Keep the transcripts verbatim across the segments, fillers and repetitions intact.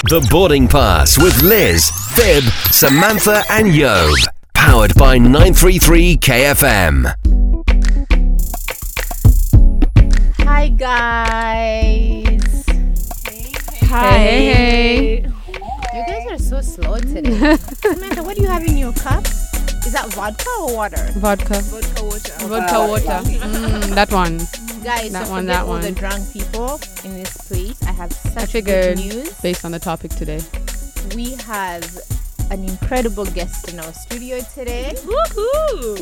The Boarding Pass with Liz, Fib, Samantha and Yob. Powered by nine three three K F M. Hi guys. Hi. Hey, hey. You guys are so slow today. Samantha, what do you have in your cup? Is that vodka or water? Vodka. Vodka water. Vodka water. Mm, that one. Guys, That so one, forget that all one. the drunk people in this place. I have I such figured, good news. based on the topic today. We have an incredible guest in our studio today. Woohoo!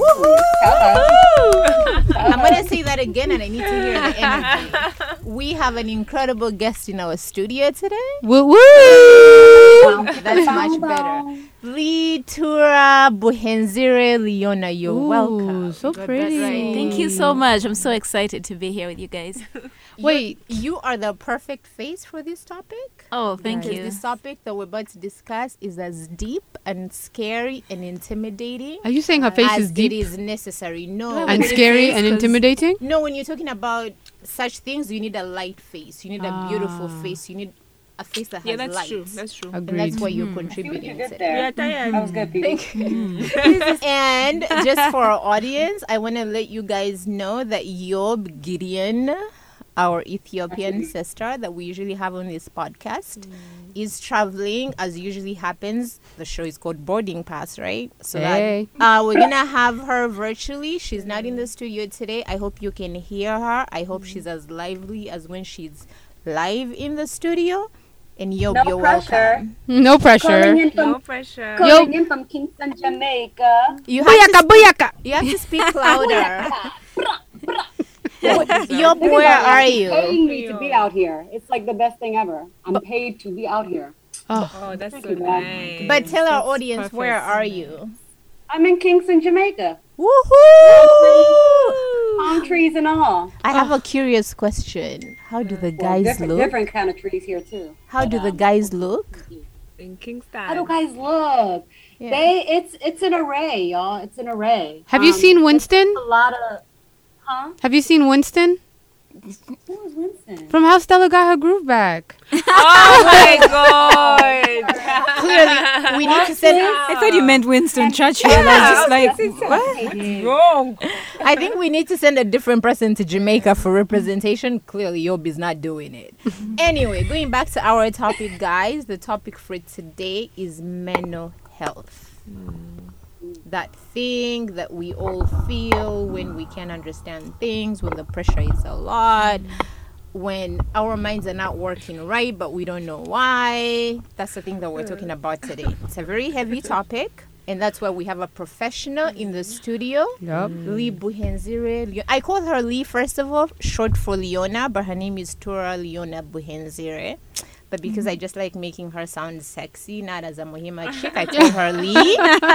I'm going to say that again and I need to hear the energy. We have an incredible guest in our studio today. Woo woo! That's much better. Litura Buhenzire Leona, you're Ooh, welcome. so Got that pretty. right. Thank you so much. I'm so excited to be here with you guys. Wait. You are the perfect face for this topic. Oh, thank Because you. this topic that we're about to discuss is as deep and scary and intimidating Are you saying her face as is deep it is necessary. No. and it scary is, and 'cause- intimidating? No, when you're talking about such things, you need a light face. You need a beautiful Ah. face. You need a face that has Yeah, that's light. true. That's true. And Agreed. that's what you're Hmm. contributing Good to. there. We are tired. That was good, people. And just for our audience, I want to let you guys know that Yob Gideon, our Ethiopian sister that we usually have on this podcast, is traveling as usually happens. The show is called Boarding Pass, right? So Hey. that, uh, we're gonna have her virtually. She's not in the studio today. I hope you can hear her. I hope she's as lively as when she's live in the studio. And Yob, No you're pressure. welcome. No Calling pressure. in from, No pressure. calling in from Kingston, Jamaica. You have, Booyaka, to, booyaka! you have to speak louder. This Yob, is where about are it. you? Paying me to be out here. It's like the best thing ever. I'm paid to be out here. Oh, that's so you, God. nice. But tell our That's audience, perfect. where are you? I'm in Kingston, Jamaica. Woohoo! Palm trees and all. I have a curious question. How do the Well, guys different, look? different kind of trees here too. How do the guys look? In Kingston. How do guys look? Yeah. They it's it's an array, y'all. It's an array. Have you Um, seen Winston? A lot of huh? Have you seen Winston? Who was Winston? From how Stella got her groove back. Oh my god. Clearly, we need to send. I thought you meant Winston Churchill. I was just like, what? Wrong. I think we need to send a different person to Jamaica for representation. Clearly, Yob is not doing it. Anyway, going back to our topic, guys. The topic for today is mental health. That thing that we all feel when we can't understand things, when the pressure is a lot, when our minds are not working right, but we don't know why. That's the thing that we're talking about today. It's a very heavy topic, and that's why we have a professional in the studio. Yup. Lee Buhenzire. Leo- I call her Lee, first of all, short for Leona, but her name is Tura Leona Buhenzire. But because I just like making her sound sexy, not as a Mohima chick, I call her Lee.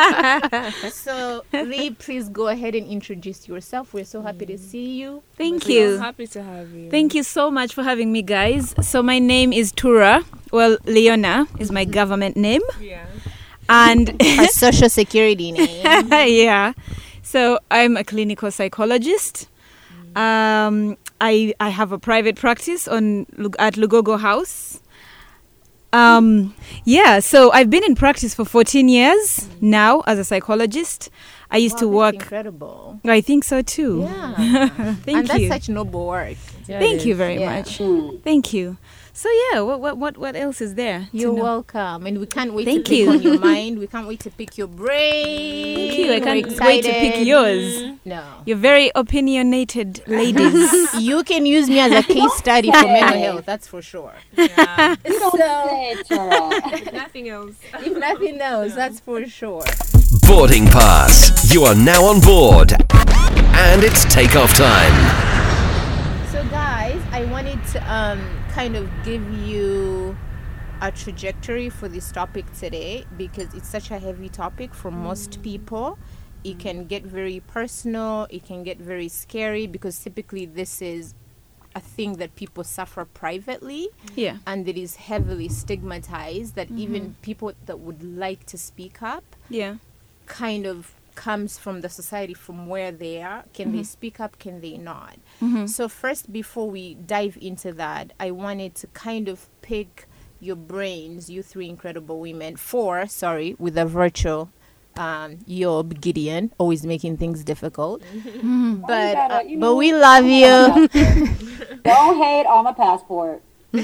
So, Lee, please go ahead and introduce yourself. We're so happy to see you. Thank So you. happy to have you. Thank you so much for having me, guys. So my name is Tura. Well, Leona is my government name. Yeah. And Her social security name. yeah. So I'm a clinical psychologist. Um, I I have a private practice on Lug- at Lugogo House. Um, yeah, so I've been in practice for fourteen years now as a psychologist. I used Wow, to that's work. incredible. I think so too. Yeah. Thank and that's you. such noble work. Thank you very Yeah. much. Hmm. Thank you. So yeah, what what what what else is there? to You're know? welcome. And we can't wait Thank to pick you. on your mind. We can't wait to pick your brain. Thank you. I We're can't wait to pick excited. yours. No. You're very opinionated ladies. You can use me as a case study for mental health, that's for sure. Yeah. You don't say it, Tara. Nothing else. If nothing else, that's for sure. Boarding Pass. You are now on board. And it's takeoff time. So, guys, I wanted to um, kind of give you a trajectory for this topic today because it's such a heavy topic for most people. It can get very personal, it can get very scary because typically this is a thing that people suffer privately. Yeah. And it is heavily stigmatized that even people that would like to speak up Yeah. kind of comes from the society from where they are. Can they speak up? Can they not? Mhm. So first, before we dive into that, I wanted to kind of pick your brains, you three incredible women, four, sorry, with a virtual um, Yob Gideon, always making things difficult. But gotta- uh, you but know, we love you. Don't hate on my passport.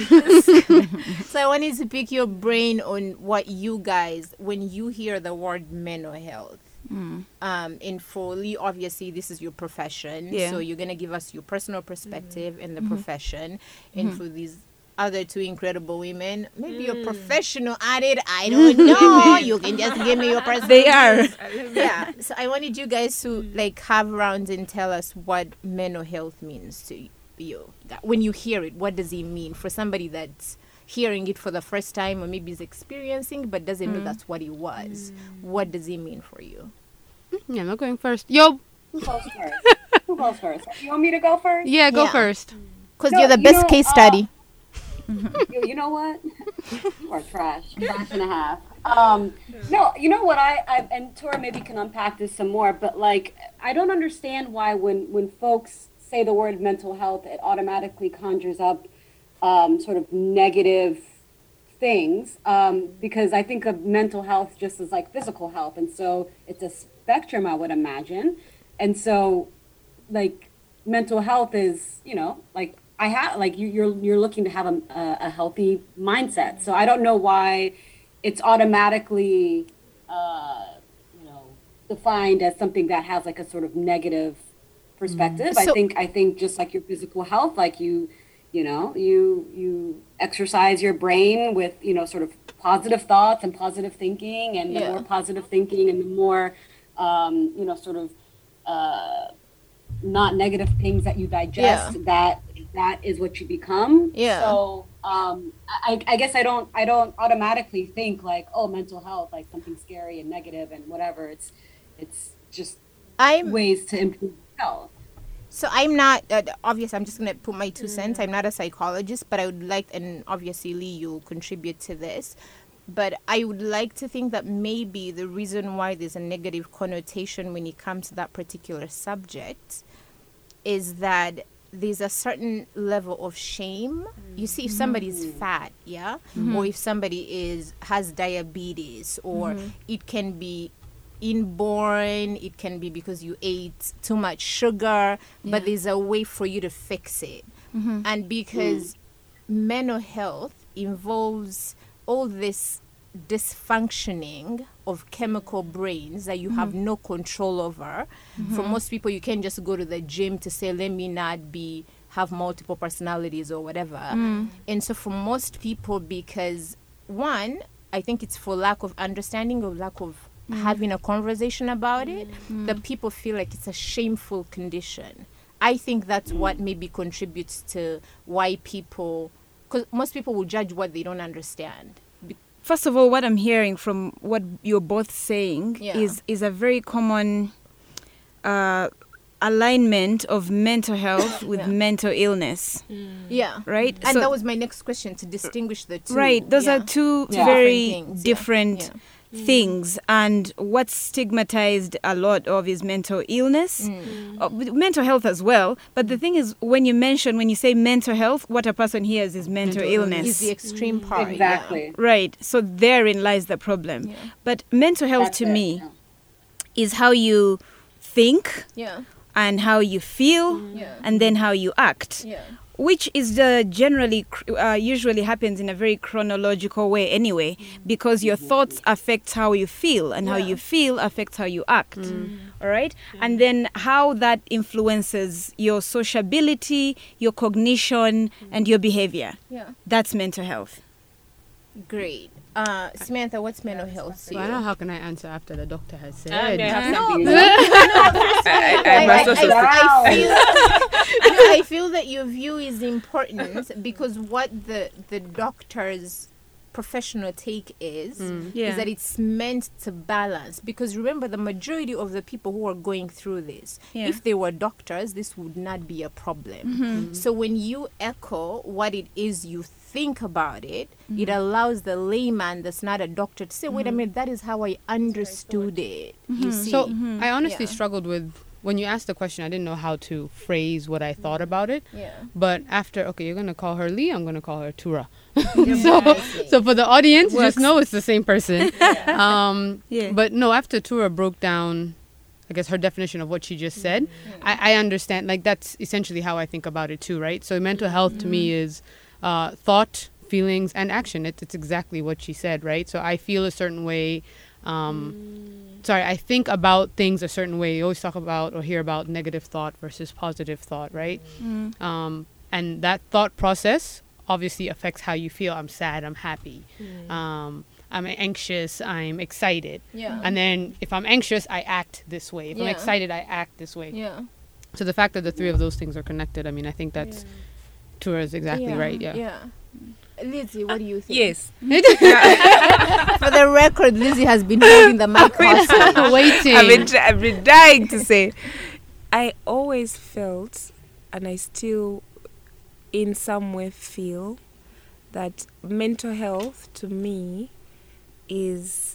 So I wanted to pick your brain on what you guys, when you hear the word mental health. Um, and for Lee, obviously, this is your profession. Yeah. So you're going to give us your personal perspective in the profession. And for these other two incredible women, maybe you're professional at it. I don't know. You can just give me your personal. They are. Yeah. So I wanted you guys to like have rounds and tell us what mental health means to you. That when you hear it, what does it mean for somebody that's hearing it for the first time or maybe is experiencing but doesn't know that's what it was? What does it mean for you? Yeah, I'm not going first. Yo, Who goes first? Who goes first? You want me to go first? yeah, go Yeah. first. Because No, you're the you best know, case uh, study. you, you know what? You are trash. Trash and a half. Um, no, you know what? I, I and Tora maybe can unpack this some more, but like, I don't understand why when when folks say the word mental health, it automatically conjures up um, sort of negative things. Um, because I think of mental health just as like physical health, and so it's a spectrum, I would imagine. And so, like, mental health is, you know, like I have, like you, you're you're looking to have a, a, a healthy mindset. So I don't know why it's automatically, uh, you know, defined as something that has like a sort of negative perspective. I So- think I think just like your physical health, like you, you know, you you exercise your brain with, you know, sort of positive thoughts and positive thinking, and the Yeah. more positive thinking and the more, um, you know, sort of. Uh, not negative things that you digest, Yeah. that that is what you become. Yeah. So um I, I guess I don't I don't automatically think like, oh, mental health, like something scary and negative and whatever. It's it's just I'm ways to improve health. So I'm not, uh, obviously, I'm just going to put my two cents. I'm not a psychologist, but I would like, and obviously, Lee, you'll contribute to this. But I would like to think that maybe the reason why there's a negative connotation when it comes to that particular subject is that there's a certain level of shame. You see, if somebody's fat, yeah, or if somebody is has diabetes, or it can be inborn, it can be because you ate too much sugar, but there's a way for you to fix it. And because mental health involves all this dysfunctioning of chemical brains that you have no control over. For most people, you can't just go to the gym to say, let me not be have multiple personalities or whatever. And so for most people, because one, I think it's for lack of understanding or lack of having a conversation about it, that people feel like it's a shameful condition. I think that's what maybe contributes to why people, because most people will judge what they don't understand. Be- First of all, what I'm hearing from what you're both saying Yeah. is is a very common uh, alignment of mental health with Yeah. mental illness, yeah. right? And So- that was my next question, to distinguish the two. Right, those Yeah. are two Yeah. very Different things, yeah. different Yeah. things. And what's stigmatized a lot of is mental illness, uh, with mental health as well. But the thing is, when you mention, when you say mental health, what a person hears is mental, illness. Is the extreme part. yeah. Exactly. Right, so therein lies the problem. Yeah. But mental health That's to it, me yeah. is how you think Yeah. and how you feel Yeah. and then how you act. Yeah. Which is the generally cr- uh, usually happens in a very chronological way anyway, because your thoughts affect how you feel, and how Yeah. you feel affects how you act. All right, and then how that influences your sociability, your cognition, and your behavior. Yeah. That's mental health. Great. Uh, Samantha, what's mental health to you? Well, I don't know how can I answer after the doctor has said. I'm gonna have No, to be- no, I, I, I, must I, also I, Wow. I feel, no, I feel that your view is important because what the the doctor's professional take is Yeah. is that it's meant to balance. Because remember, the majority of the people who are going through this, Yeah. if they were doctors, this would not be a problem. So when you echo what it is you think about it, it allows the layman that's not a doctor to say, wait a minute, that is how I understood it. You see? So I honestly Yeah. struggled with when you asked the question, I didn't know how to phrase what I thought about it. Yeah. But after, okay, you're gonna call her Lee. I'm gonna call her Tura. Yeah, so, precisely. so for the audience, Works. just know it's the same person. um, Yeah. But no, after Tura broke down, I guess her definition of what she just said, I, I understand. Like that's essentially how I think about it too, right? So mental health to me is uh, thought, feelings, and action. It, it's exactly what she said, right? So I feel a certain way. Um, Sorry, I think about things a certain way. You always talk about or hear about negative thought versus positive thought, right? Mm. Um, and that thought process obviously affects how you feel. I'm sad, I'm happy. Um, I'm anxious, I'm excited. Yeah. And then if I'm anxious, I act this way. If I'm Yeah. excited, I act this way. Yeah. So the fact that the three of those things are connected, I mean, I think that's Tura is exactly yeah. right. Yeah. Yeah. Lizzie, what do you think? Yes. For the record, Lizzie has been holding the mic hostage. Waiting. I've been, try- I've been dying to say. I always felt, and I still, in some way, feel that mental health to me is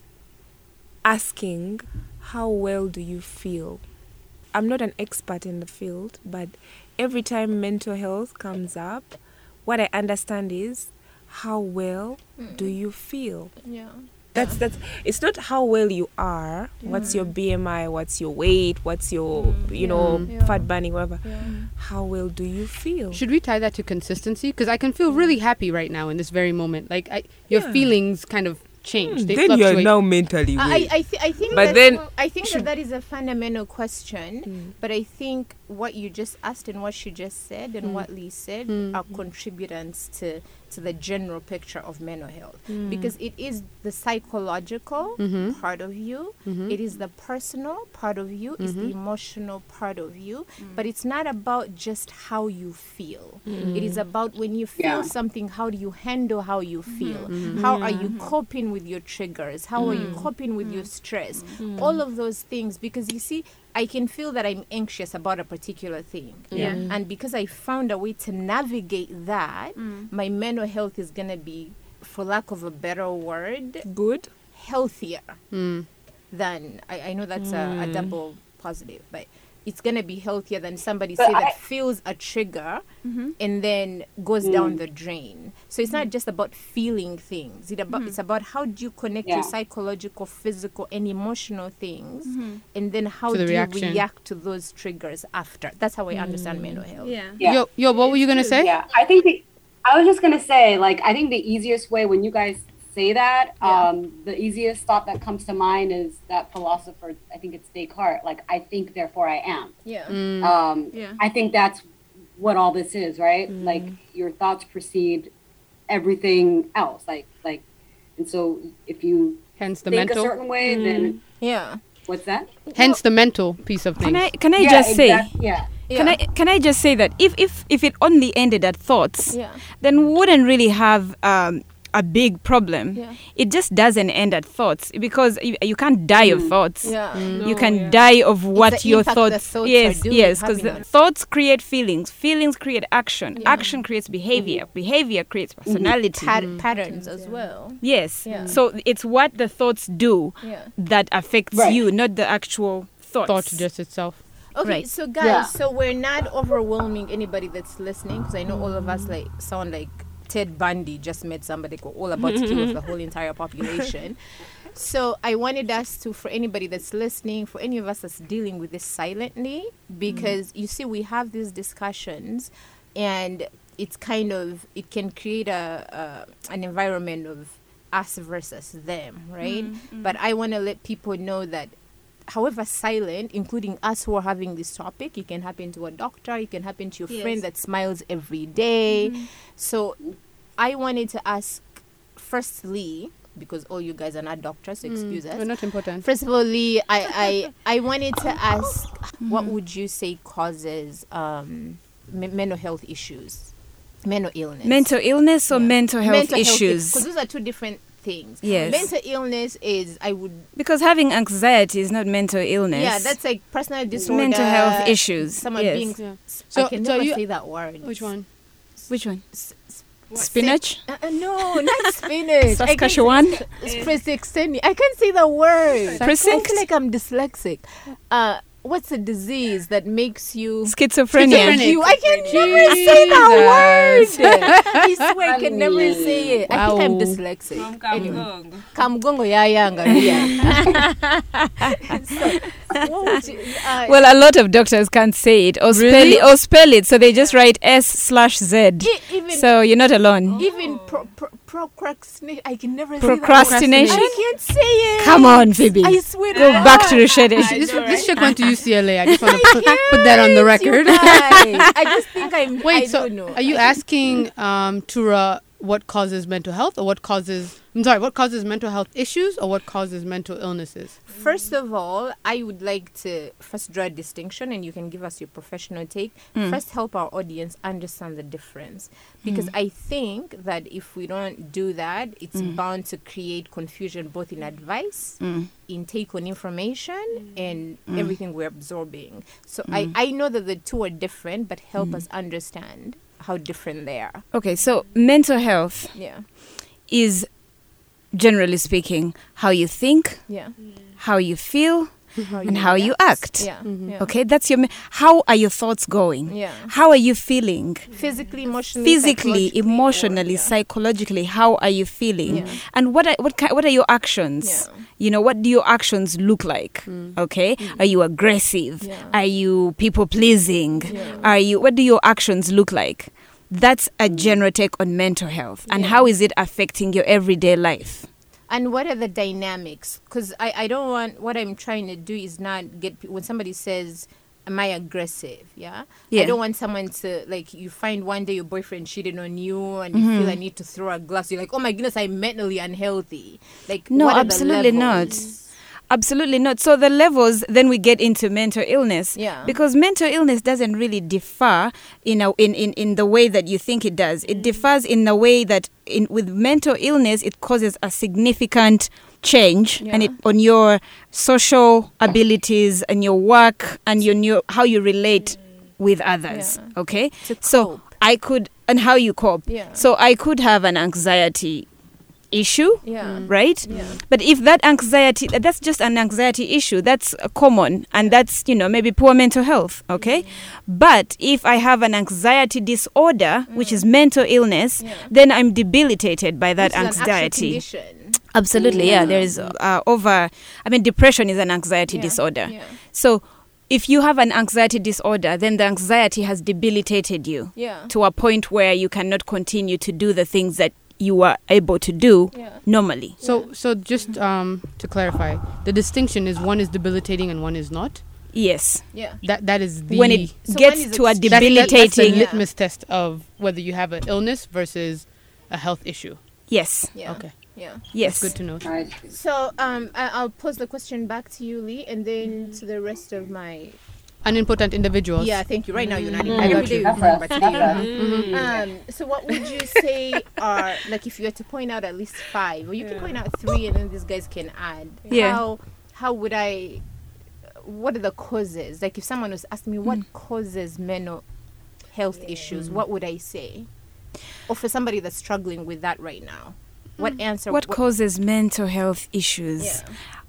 asking, how well do you feel? I'm not an expert in the field, but every time mental health comes up, what I understand is, how well do you feel? Yeah. That's that's. It's not how well you are. What's your B M I? What's your weight? What's your you know Yeah. fat burning? Whatever. Yeah. How well do you feel? Should we tie that to consistency? Because I can feel really happy right now in this very moment. Like I, your Yeah. feelings kind of change. They then you're fluctuate. now mentally I, weak. I, th- I think But that's- then I think that should- that is a fundamental question, Mm. but I think what you just asked and what she just said and Mm. what Lee said Mm. are contributors to to the general picture of mental health, Mm. because it is the psychological Mhm. part of you, Mhm. it is the personal part of you, it's the Mhm. emotional part of you, but it's not about just how you feel. It is about when you feel Yeah. something, how do you handle how you feel? How are you coping with your triggers? How are you coping with your stress? All of those things, because you see, I can feel that I'm anxious about a particular thing. Yeah. And because I found a way to navigate that, my mental health is going to be, for lack of a better word, Good. healthier Mm. than, I, I know that's a, a double positive, but it's going to be healthier than somebody But say that I- feels a trigger and then goes down the drain. So it's not just about feeling things. It about, It's about how do you connect your Yeah. psychological, physical, and emotional things, and then how To the do reaction. you react to those triggers after. That's how I understand mental health. Yeah. Yeah. Yo, yo, what were you gonna say? Yeah, I think the, I was just gonna say, like, I think the easiest way when you guys say that, Yeah. um, the easiest thought that comes to mind is that philosopher. I think it's Descartes. Like, I think, therefore I am. Yeah. Mm. Um, Yeah. I think that's what all this is, right? Like, your thoughts precede everything else. Like, like, and so if you Hence the think mental. a certain way, then Yeah. what's that? Hence the mental piece of things. Can I can I yeah, just say? exact- yeah. Can I can I just say that if if if it only ended at thoughts, Yeah. then we wouldn't really have um, a big problem. Yeah. It just doesn't end at thoughts because you, you can't die of thoughts. Yeah. You can die of what the your impact the thoughts. thoughts are yes, doing, yes, because having on- thoughts create feelings. Feelings create action. Yeah. Action creates behavior. Behavior creates personality. Pat- patterns as well. Yes. Yeah. So it's what the thoughts do Yeah. that affects Right. you, not the actual thoughts. Thought just itself. Okay, Right. so guys, Yeah. so we're not overwhelming anybody that's listening, because I know all of us like sound like Ted Bundy just met somebody who all about to kill off the whole entire population. So I wanted us to, for anybody that's listening, for any of us that's dealing with this silently, because you see, we have these discussions, and it's kind of, it can create a, a an environment of us versus them, right? But I want to let people know that however silent, including us who are having this topic, it can happen to a doctor, it can happen to your Yes. friend that smiles every day. So I wanted to ask, firstly, because all you guys are not doctors, so excuse We're us. not important. First of all, Lee, I, I, I wanted to ask, what would you say causes um, me- mental health issues, mental illness? Mental illness or Yeah. mental health issues? Because those are two different things. Yes. Mental illness is, I would Because having anxiety is not mental illness. Yeah, that's like personal disorder. mental health issues. Someone yes. being. Yeah. I So- can so never you- say that word. Which one? Which one? S- s- Spinach? Uh, uh, no, not spinach. I can't Saskatchewan? say- It's Presexeni. I can't say the word. I Precinct? feel like I'm dyslexic. Uh, what's a disease that makes you Schizophrenia. Schizophrenic. you? I can never say that word. I swear I can never Funny. say it. I think I'm Wow. dyslexic. Anyway, Kamgongo. Kamgongo ya yanga. So, what would you, uh, Well, a lot of doctors can't say it or spell Really? it or spell it, so they just write S slash Z. e- even So you're not alone. even pro, pro, procrastination. I can never Procrastination? say that. I can't say it. Come on, Phoebe. I swear. Go to back to God. Rushede. This, this chick went to U C L A. I just want to put, put that on the Yes, you record. guys. I just think I'm. Wait, I so don't know. are you asking um, Tura what causes mental health, or what causes? I'm sorry, what causes mental health issues, or what causes mental illnesses? First of all, I would like to first draw a distinction, and you can give us your professional take. Mm. First, help our audience understand the difference, because I think that if we don't do that, it's bound to create confusion both in advice, Mm. in take on information, and everything we're absorbing. So I, I know that the two are different, but help us understand how different they are. Okay, so mental health Yeah, is, generally speaking, how you think, yeah. how you feel, How and how you act. Yeah, yeah. Okay, that's your. Me- how are your thoughts going? Yeah. How are you feeling? Physically, emotionally, Physically, psychologically, emotionally, or- yeah. psychologically, how are you feeling? Yeah. And what are, what ki- what are your actions? Yeah. You know, what do your actions look like? Okay, are you aggressive? Yeah. Are you people pleasing? Yeah. Are you? What do your actions look like? That's a general take on mental health, and Yeah. how is it affecting your everyday life? And what are the dynamics? Because I, I don't want, what I'm trying to do is not get, pe- when somebody says, am I aggressive? Yeah? Yeah. I don't want someone to, like, you find one day your boyfriend cheated on you and you Mm-hmm. feel I need to throw a glass. You're like, oh my goodness, I'm mentally unhealthy. Like, No, what are the absolutely not. levels? Absolutely not. So the levels, then we get into mental illness. Yeah. Because mental illness doesn't really differ in, a, in, in, in the way that you think it does. It differs in the way that in with mental illness, it causes a significant change and it, on your social abilities and your work and your new, how you relate with others. Yeah. Okay? To So cope. I could, and how you cope. Yeah. So I could have an anxiety issue. Yeah. Right? Yeah. But if that anxiety, that's just an anxiety issue, that's uh, common, and that's, you know, maybe poor mental health, okay? But if I have an anxiety disorder, which is mental illness, Yeah. then I'm debilitated by that This is an actual anxiety. condition. Absolutely, yeah. There is uh, over, I mean, depression is an anxiety Yeah, disorder. yeah. So if you have an anxiety disorder, then the anxiety has debilitated you Yeah. to a point where you cannot continue to do the things that you were able to do Yeah. normally. So, so just um, to clarify, the distinction is one is debilitating and one is not. Yes. Yeah. That that is the When it So gets one is to a extreme. that's, that- that's the debilitating, Yeah. litmus test of whether you have an illness versus a health issue. yes, Yeah. Okay, Yeah. yes. good to know. All right. So um, I- I'll pose the question back to you, Lee, and then to the rest of my. Unimportant individuals. Yeah, thank you. Right now, you're not. Mm. Every Got day you. you're That's but right. today you're not. That's right. Um, so what would you say are, like, if you had to point out at least five, or you can point out three, and then these guys can add. Yeah. How how would I? What are the causes? Like, if someone was asking me what causes mental health issues, what would I say? Or for somebody that's struggling with that right now, what answer? What causes mental health issues? Yeah.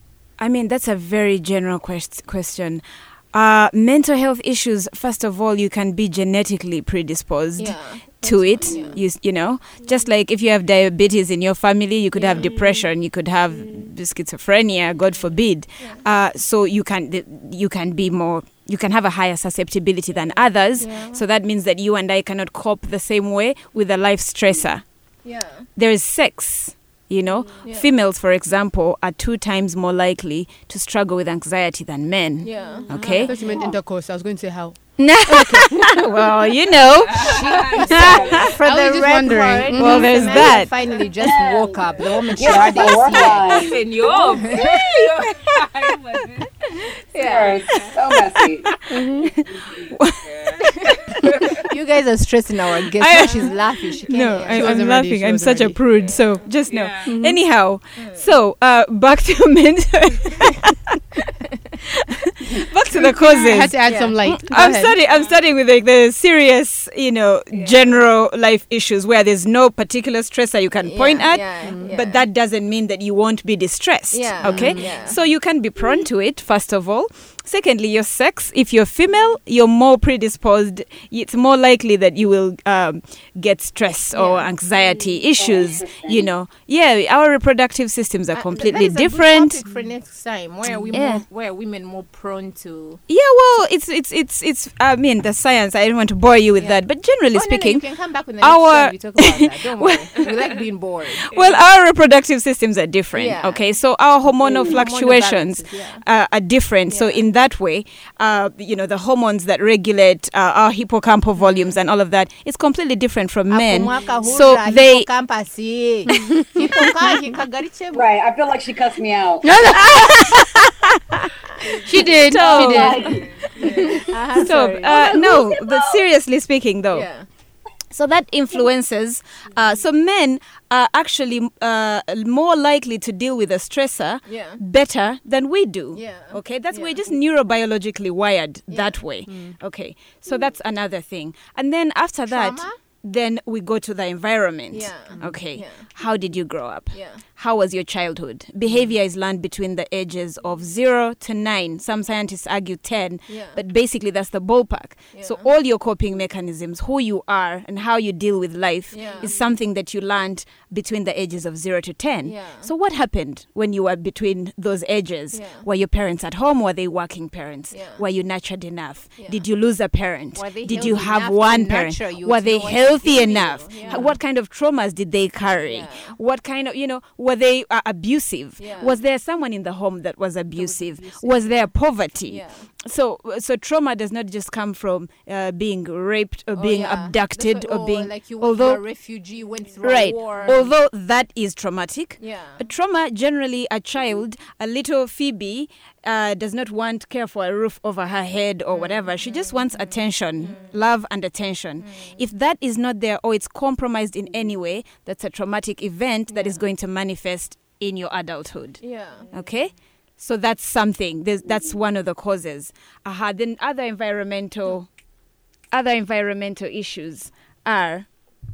I mean, that's a very general quest- question. Uh, mental health issues, first of all, you can be genetically predisposed Yeah. to it. That's one, yeah. You, s- you know, just like if you have diabetes in your family, you could have depression, you could have schizophrenia, God forbid. Uh, so you can th- you can be more. You can have a higher susceptibility than others. Yeah. So that means that you and I cannot cope the same way with a life stressor. Yeah. There is sex. You know, Yeah. females, for example, are two times more likely to struggle with anxiety than men. Yeah. I Okay. thought you meant intercourse. I was going to say how. Well, you know. For I was the just record, wondering. Well, there's Samantha that. finally just woke up the moment she Yes, heard I work it. on. Senor. Yeah. Sorry, so messy. You guys are stressing our guest. I- Now she's laughing. She can't No, hear. I, She I'm wasn't ready, laughing. she I'm wasn't such a ready. prude. So just know. Yeah. Anyhow, so uh, back to mental. back to the I had causes. to add Yeah. some light. Go I'm ahead. starting. I'm starting with like the serious, you know, general life issues where there's no particular stressor you can point Yeah, at. yeah, yeah. But that doesn't mean that you won't be distressed. Yeah, Okay. yeah. So you can be prone to it, first of all. Secondly, your sex. If you're female, you're more predisposed. It's more likely that you will um, get stress or anxiety issues. You know, yeah, our reproductive systems are Uh, completely that is a good different. topic for next time. Where are we Yeah. more, where are women more prone to? Yeah, well, it's it's it's it's. I mean, the science. I don't want to bore you with Yeah. that, but generally Oh, no, no, speaking, you can come back with the next our- time we talk about that. Don't worry. We like being bored. well, our reproductive systems are different. Yeah. Okay, so our hormonal Hormonal fluctuations balances, yeah. uh, are different. So Yeah. in that way, uh, you know, the hormones that regulate uh, our hippocampal volumes and all of that is completely different from men. So they. Right. I feel like she cussed me out. She did. So- She did. Uh-huh, Stop. sorry. Uh, no, but seriously speaking, though. yeah. So that influences. Uh, so men are actually uh, more likely to deal with a stressor Yeah. better than we do. Yeah. Okay, that's we're Yeah. just neurobiologically wired Yeah. that way. Okay, so that's another thing. And then after that, Trauma? then we go to the environment. Yeah. Okay. Yeah. How did you grow up? Yeah. How was your childhood? Behavior is learned between the ages of zero to nine. Some scientists argue ten, Yeah. but basically that's the ballpark. So Yeah. all your coping mechanisms, who you are and how you deal with life, Yeah. is something that you learned between the ages of zero to ten. Yeah. So what happened when you were between those ages? Yeah. Were your parents at home? Were they working parents? Yeah. Were you nurtured enough? Yeah. Did you lose a parent? Were they Did you healthy have enough to one parent? nurture you Were to they know what to healthy give you? enough? Yeah. What kind of traumas did they carry? Yeah. What kind of, you know, were they uh, abusive? Yeah. Was there someone in the home that was abusive? abusive. Was there poverty? Yeah. So, so trauma does not just come from uh, being raped or Oh, being yeah. abducted That's what- or oh, being, like you, although you're a refugee, went through right. a war. Although that is traumatic. Yeah. A trauma, generally, a child, a little Phoebe, uh, does not want care for a roof over her head or whatever. She just wants attention, love, and attention. If that is not there or it's compromised in any way, that's a traumatic event that is going to manifest in your adulthood. Yeah. Okay? So that's something. There's, that's one of the causes. Aha. Then other environmental, other environmental issues are.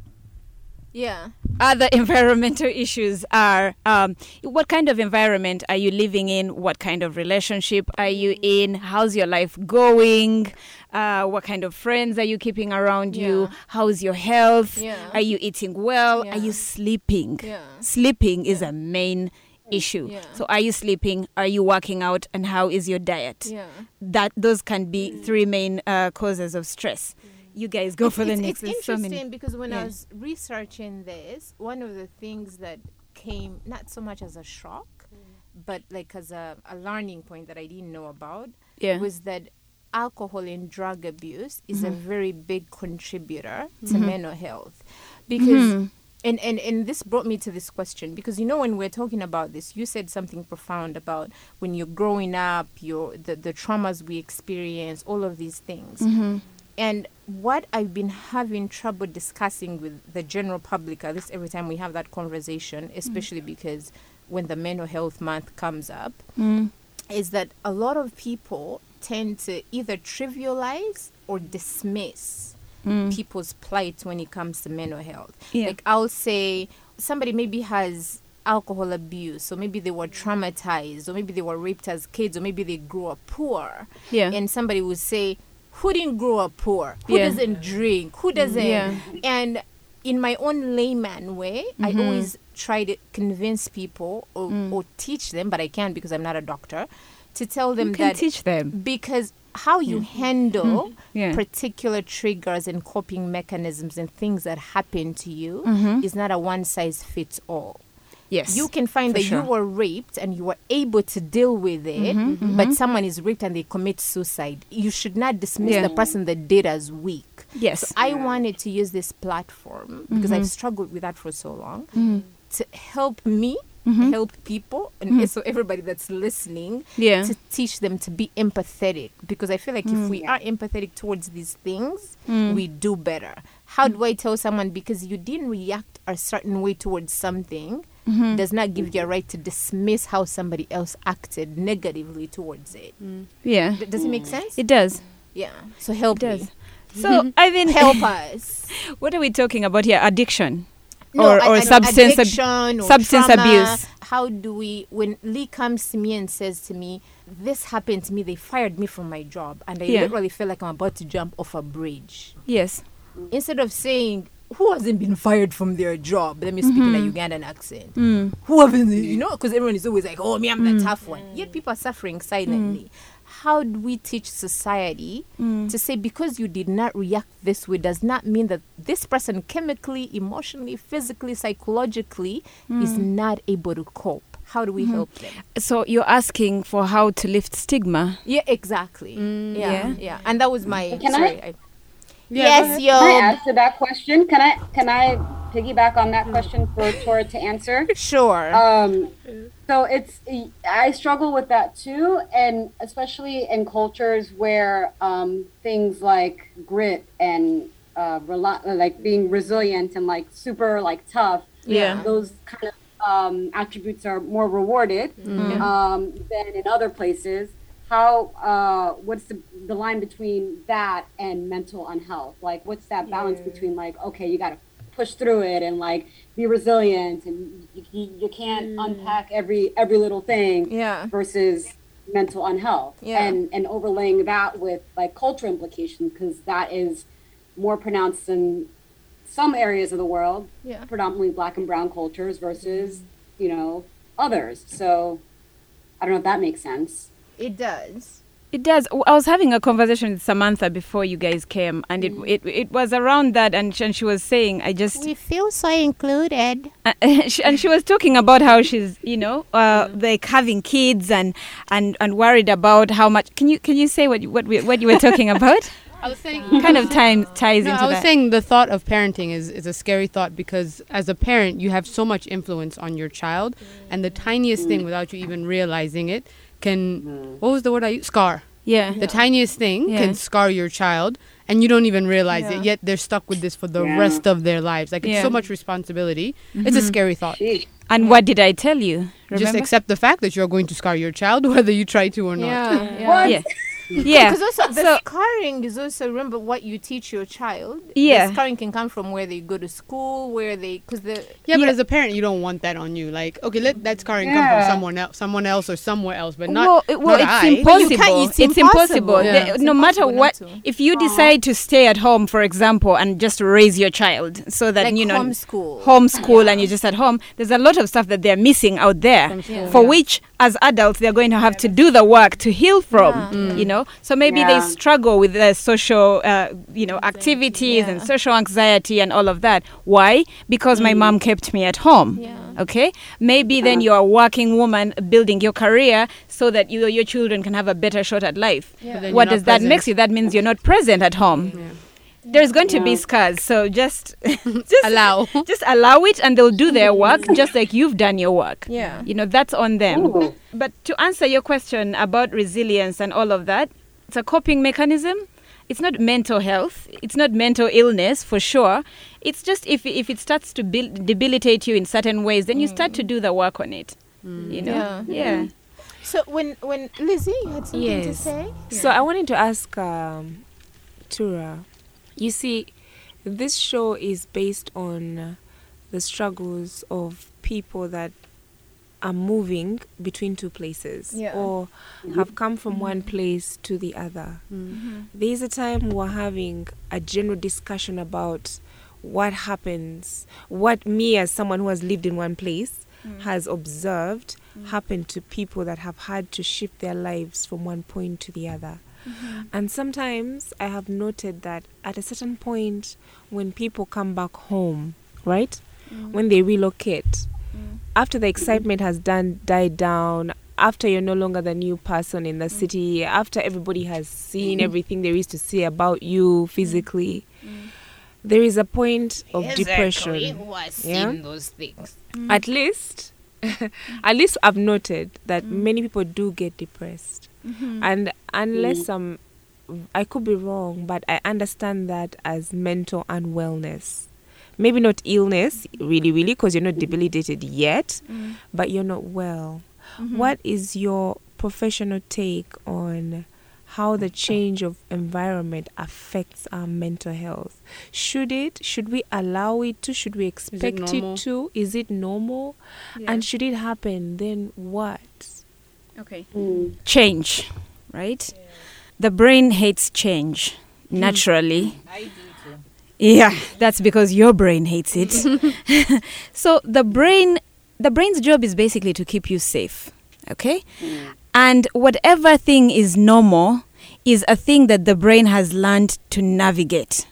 Yeah. Other environmental issues are um, what kind of environment are you living in? What kind of relationship are you in? How's your life going? Uh, what kind of friends are you keeping around you? Yeah. How's your health? Yeah. Are you eating well? Yeah. Are you sleeping? Yeah. Sleeping is a main issue. Yeah. So are you sleeping? Are you working out? And how is your diet? Yeah. That those can be three main uh, causes of stress. You guys go for the it's, next. It's There's so interesting many. because when Yeah. I was researching this, one of the things that came not so much as a shock, but like as a, a learning point that I didn't know about, Yeah. was that alcohol and drug abuse is a very big contributor to Mhm. mental health. Because Mhm. and, and and this brought me to this question, because you know when we're talking about this, you said something profound about when you're growing up, your the, the traumas we experience, all of these things. Mhm. And what I've been having trouble discussing with the general public, at least every time we have that conversation, especially because when the mental health month comes up, Mm. is that a lot of people tend to either trivialize or dismiss Mm. people's plight when it comes to mental health. Yeah. Like I'll say somebody maybe has alcohol abuse, or maybe they were traumatized, or maybe they were raped as kids, or maybe they grew up poor. Yeah. And somebody would say, who didn't grow up poor? Who Yeah. doesn't drink? Who doesn't? Yeah. And in my own layman way, I Mhm. always try to convince people or, Mm. or teach them, but I can't because I'm not a doctor, to tell them You can that teach them. because how you handle Yeah. particular triggers and coping mechanisms and things that happen to you Mhm. is not a one size fits all. Yes. You can find for that sure. you were raped and you were able to deal with it, Mhm, but mhm. someone is raped and they commit suicide. You should not dismiss Yeah. the person that did as weak. Yes. So I wanted to use this platform because Mhm. I've struggled with that for so long Mhm. to help me Mhm. help people and Mhm. so everybody that's listening Yeah. to teach them to be empathetic, because I feel like if we are empathetic towards these things, Mm. we do better. How do I tell someone because you didn't react a certain way towards something Mhm. does not give you a right to dismiss how somebody else acted negatively towards it? Yeah. D- does it make sense? It does. Yeah. So help It does. me. So I mean, Help us. What are we talking about here? Addiction. No, or I- or I- substance ab- addiction or substance trauma. abuse. how do we, when Lee comes to me and says to me, this happened to me, they fired me from my job, and I Yeah. literally feel like I'm about to jump off a bridge. Yes. Instead of saying, who hasn't been fired from their job? Let me speak in a Ugandan accent. Mm. Who haven't, you know, because everyone is always like, oh, me, I'm the tough one. Yet people are suffering silently. How do we teach society to say, because you did not react this way does not mean that this person chemically, emotionally, physically, psychologically is not able to cope? How do we help them? So you're asking for how to lift stigma. Yeah, exactly. yeah, yeah. yeah. And that was my, Can sorry. I- I, Yeah, yes, yo. Can I add to that question? Can I can I piggyback on that question for Tora to answer? Sure. Um, so it's I struggle with that too, and especially in cultures where um, things like grit and uh, rel- like being resilient and like super like tough, Yeah. those kind of um, attributes are more rewarded um, than in other places. How uh, what's the the line between that and mental unhealth? Like, what's that balance between like, okay, you got to push through it and like be resilient, and you, you, you can't unpack every every little thing, Yeah. versus mental unhealth, Yeah. and and overlaying that with like cultural implications, because that is more pronounced in some areas of the world, Yeah. predominantly Black and brown cultures versus you know others. So I don't know if that makes sense. It does. It does. I was having a conversation with Samantha before you guys came, and it it, it was around that, and she, and she was saying, I just We feel so included. Uh, she, and she was talking about how she's, you know, uh, like having kids and, and and worried about how much. Can you can you say what you, what we, what you were talking about? I was saying Kind of time ties No, into I was that. saying the thought of parenting is, is a scary thought, because as a parent, you have so much influence on your child, and the tiniest thing, without you even realizing it, can, what was the word I used? Scar. yeah. The tiniest thing Yeah. can scar your child, and you don't even realize Yeah. it, yet they're stuck with this for the Yeah. rest of their lives. Like, it's Yeah. so much responsibility. It's a scary thought. Sheesh. And what did I tell you? Just Remember? accept the fact that you're going to scar your child, whether you try to or not. Yeah. yeah. What? Yeah. Yeah. Because also the So- scarring is also, remember what you teach your child. Yeah. The scarring can come from where they go to school, where they, because the Yeah, but Yeah. as a parent, you don't want that on you. Like, okay, let that scarring come from Yeah. someone else, someone else, or somewhere else, but not. well, it- well, not it's I. impossible. You can't- it's it's impossible. impossible. Yeah. The- It's no matter impossible what, not to. if you decide to stay at home, for example, and just raise your child, so that like you know, homeschool. homeschool, and you're just at home, there's a lot of stuff that they're missing out there, From school, for yeah. which, as adults, they're going to have to do the work to heal from. You know, so maybe they Yeah. struggle with the social, uh, you know, activities and Yeah. social anxiety and all of that. Why? Because my mom kept me at home. Yeah. Okay, maybe then you're a working woman building your career so that you, your children can have a better shot at life. Yeah. But then What you're does not that present. make you? That means you're not present at home. There's going to be Yeah. scars, so just just Allow. just allow it, and they'll do their work just like you've done your work. Yeah. You know, that's on them. Ooh. But to answer your question about resilience and all of that, it's a coping mechanism. It's not mental health. It's not mental illness for sure. It's just if if it starts to build, debilitate you in certain ways, then you start to do the work on it. You know, Yeah. yeah. So when when Lizzie, you had something to Yes. say. So I wanted to ask um, Tura. You see, this show is based on uh, the struggles of people that are moving between two places, Yeah. or have come from one place to the other. There's a time we're having a general discussion about what happens, what me as someone who has lived in one place has observed happen to people that have had to shift their lives from one point to the other. And sometimes I have noted that at a certain point, when people come back home, right, when they relocate, after the excitement has done died down, after you're no longer the new person in the city, after everybody has seen everything there is to see about you physically, there is a point of depression. Who has Yeah? seen those things? At least, at least I've noted that many people do get depressed, and unless um, I could be wrong, but I understand that as mental unwellness. Maybe not illness, really, really, because you're not debilitated yet, but you're not well. What is your professional take on how the change of environment affects our mental health. Should it? Should we allow it to? Should we expect it, normal? to? Is it normal? And should it happen, then what? Okay. Mm. Change, right? The brain hates change naturally. I do too. Yeah, that's because your brain hates it. So the brain, the brain's job is basically to keep you safe, okay? And whatever thing is normal is a thing that the brain has learned to navigate.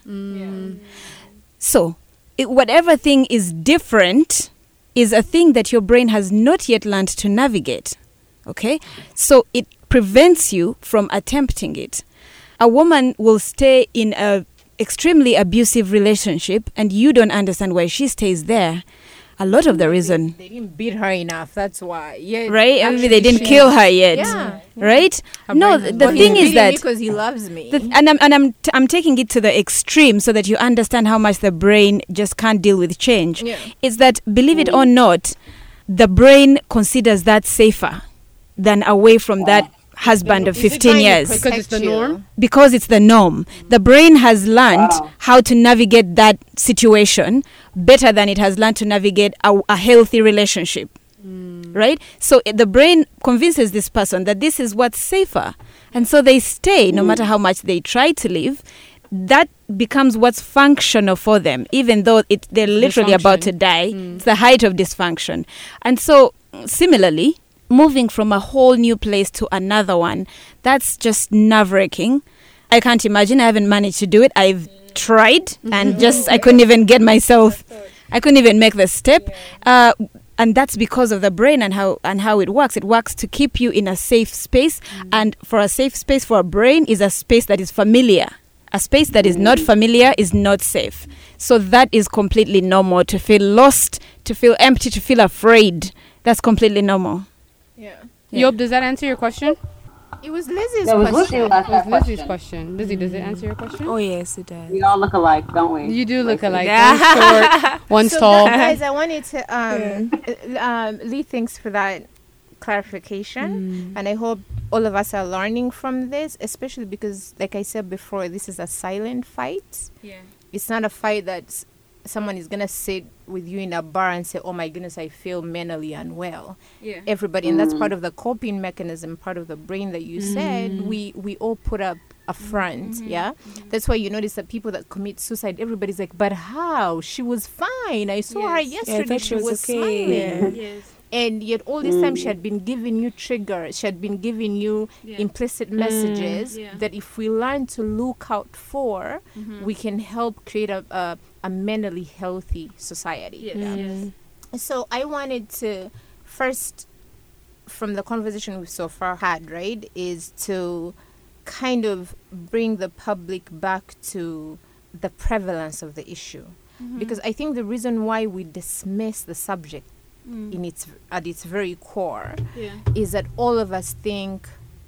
So it, whatever thing is different is a thing that your brain has not yet learned to navigate, okay? So it prevents you from attempting it. A woman will stay in a extremely abusive relationship and you don't understand why she stays there. A lot of the reason, They didn't beat her enough. That's why. Yeah. right? I mean, actually they didn't she- kill her yet, Yeah. right? Her No, brain has the Well, thing he's is beating that me because he loves me. The, and I'm and I'm t- I'm taking it to the extreme so that you understand how much the brain just can't deal with change. Yeah. Is that, believe it or not, the brain considers that safer than away from that husband of Is it fifteen trying to years, Because it's the protect you? norm? because it's the norm. The brain has learned Wow. how to navigate that situation better than it has learned to navigate a, a healthy relationship. Right? So i- the brain convinces this person that this is what's safer. And so they stay no matter how much they try to leave. That becomes what's functional for them, even though it, they're literally about to Dysfunction. die. It's the height of dysfunction. And so, similarly, moving from a whole new place to another one, that's just nerve-wracking. I can't imagine. I haven't managed to do it. I've tried and just, I couldn't even get myself, I couldn't even make the step. Uh, and that's because of the brain and how and how it works. It works to keep you in a safe space. And for a safe space for a brain is a space that is familiar. A space that is not familiar is not safe. So that is completely normal. To feel lost, to feel empty, to feel afraid. That's completely normal. Yeah. Yeah. Yob, does that answer your question? It was Lizzie's That was question. Lizzie who asked That that was Lizzie's question. question. Lizzie, does it answer your question? Oh, yes, it does. We all look alike, don't we? You do look alike. Yeah. One's short, one's So tall. guys, I wanted to um, uh, um, Lee, thanks for that clarification, and I hope all of us are learning from this, especially because, like I said before, this is a silent fight. Yeah. It's not a fight that s- someone is gonna sit with you in a bar and say, "Oh my goodness, I feel mentally unwell." Yeah. Everybody, and that's part of the coping mechanism, part of the brain that you said. We we all put up a front, yeah. That's why you notice that people that commit suicide, everybody's like, "But how? She was fine. I saw her Yes. Yeah, I yesterday. thought she was okay. smiling." Yeah. Yes. And yet all this time she had been giving you triggers, she had been giving you Yeah. implicit messages Yeah. that if we learn to look out for, we can help create a, a, a mentally healthy society. Yes. Yeah. Yes. So I wanted to first, from the conversation we've so far had, right, is to kind of bring the public back to the prevalence of the issue. Because I think the reason why we dismiss the subject in its at its very core Yeah. is that all of us think,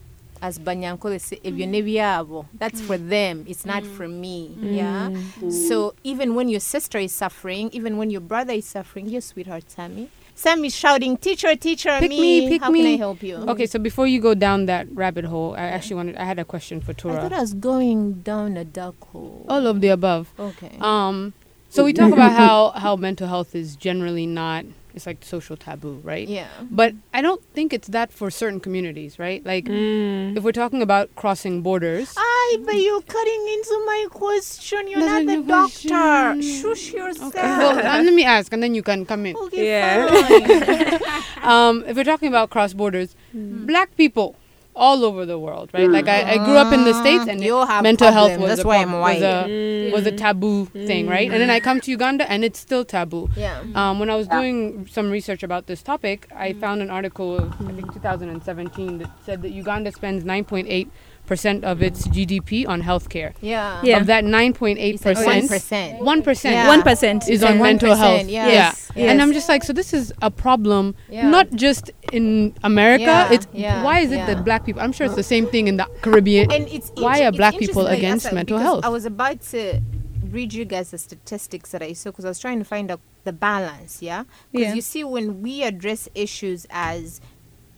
as Banyankole say, "Ebyo nebyabo." That's for them. It's not for me. Yeah. So even when your sister is suffering, even when your brother is suffering, yes, sweetheart, Sammy. Sammy's shouting, "Teacher, teacher, Pick me, pick How can I me." help you? Okay, so before you go down that rabbit hole, I actually wanted, I had a question for I thought Tura. I was going down a dark hole. All of the above. Okay. Um, so we talk about how, how mental health is generally not, it's like social taboo, right? Yeah. But I don't think it's that for certain communities, right? Like, Mm. if we're talking about crossing borders, Ay, but you're cutting into my question. You're That's not a the new doctor. question. Shush yourself. well, uh, let me ask, and then you can come in. Okay, Yeah. fine. Um, if we're talking about cross borders, black people all over the world, right? Like I, I grew up in the States, and You have mental health problem. was That's a why prob- I'm was white. a was a taboo thing, right? And then I come to Uganda, and it's still taboo. Yeah. Um, when I was doing some research about this topic, I found an article of I think two thousand seventeen that said that Uganda spends nine point eight percent of its G D P on healthcare. Yeah. Yeah. Of that nine point eight It's like one percent, percent. one percent Yeah. One percent is like on mental one health. percent, yeah. Yes, Yeah. And yes. I'm just like, so this is a problem, Yeah. not just in America. Yeah, It's yeah, why is it yeah. that black people? I'm sure it's the same thing in the Caribbean. And it's Why inter- are it's black people interesting that you against asked that mental because health? I was about to read you guys the statistics that I saw because I was trying to find out the balance, yeah? Because Yeah. you see, when we address issues as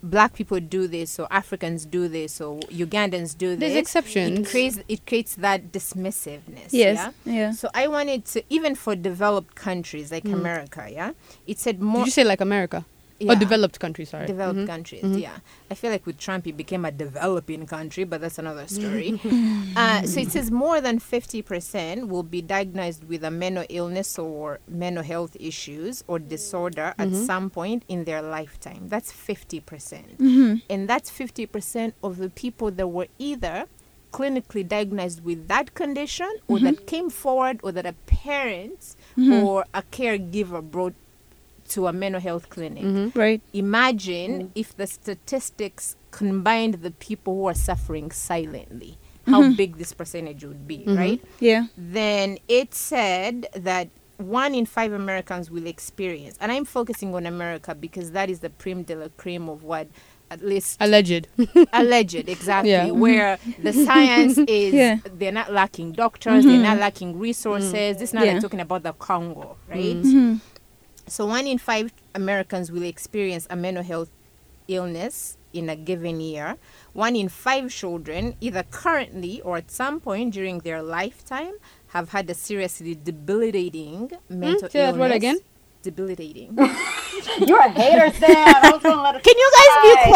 black people do this, or Africans do this, or Ugandans do this. There's exceptions. It creates it creates that dismissiveness. Yes. Yeah. Yeah. So I wanted to, even for developed countries like America, yeah, it said more. Did you say like America? yeah, Or developed countries, sorry. developed Mhm. countries. Mhm. Yeah, I feel like with Trump, he became a developing country, but that's another story. uh, so it says more than fifty percent will be diagnosed with a mental illness or mental health issues or disorder at some point in their lifetime. That's fifty percent, and that's fifty percent of the people that were either clinically diagnosed with that condition, or that came forward, or that a parent or a caregiver brought to a mental health clinic. Right. Imagine if the statistics combined the people who are suffering silently, how big this percentage would be, right? Yeah. Then it said that one in five Americans will experience, and I'm focusing on America because that is the creme de la creme of what, at least Alleged. alleged, exactly, Yeah. where the science is, Yeah. they're not lacking doctors, they're not lacking resources. This is not Yeah. like talking about the Congo, right? Mm-hmm. So one in five Americans will experience a mental health illness in a given year. One in five children, either currently or at some point during their lifetime, have had a seriously debilitating mental Say that illness. word again. Debilitating. You're a hater, Sam. I was gonna let it Can you guys be slide.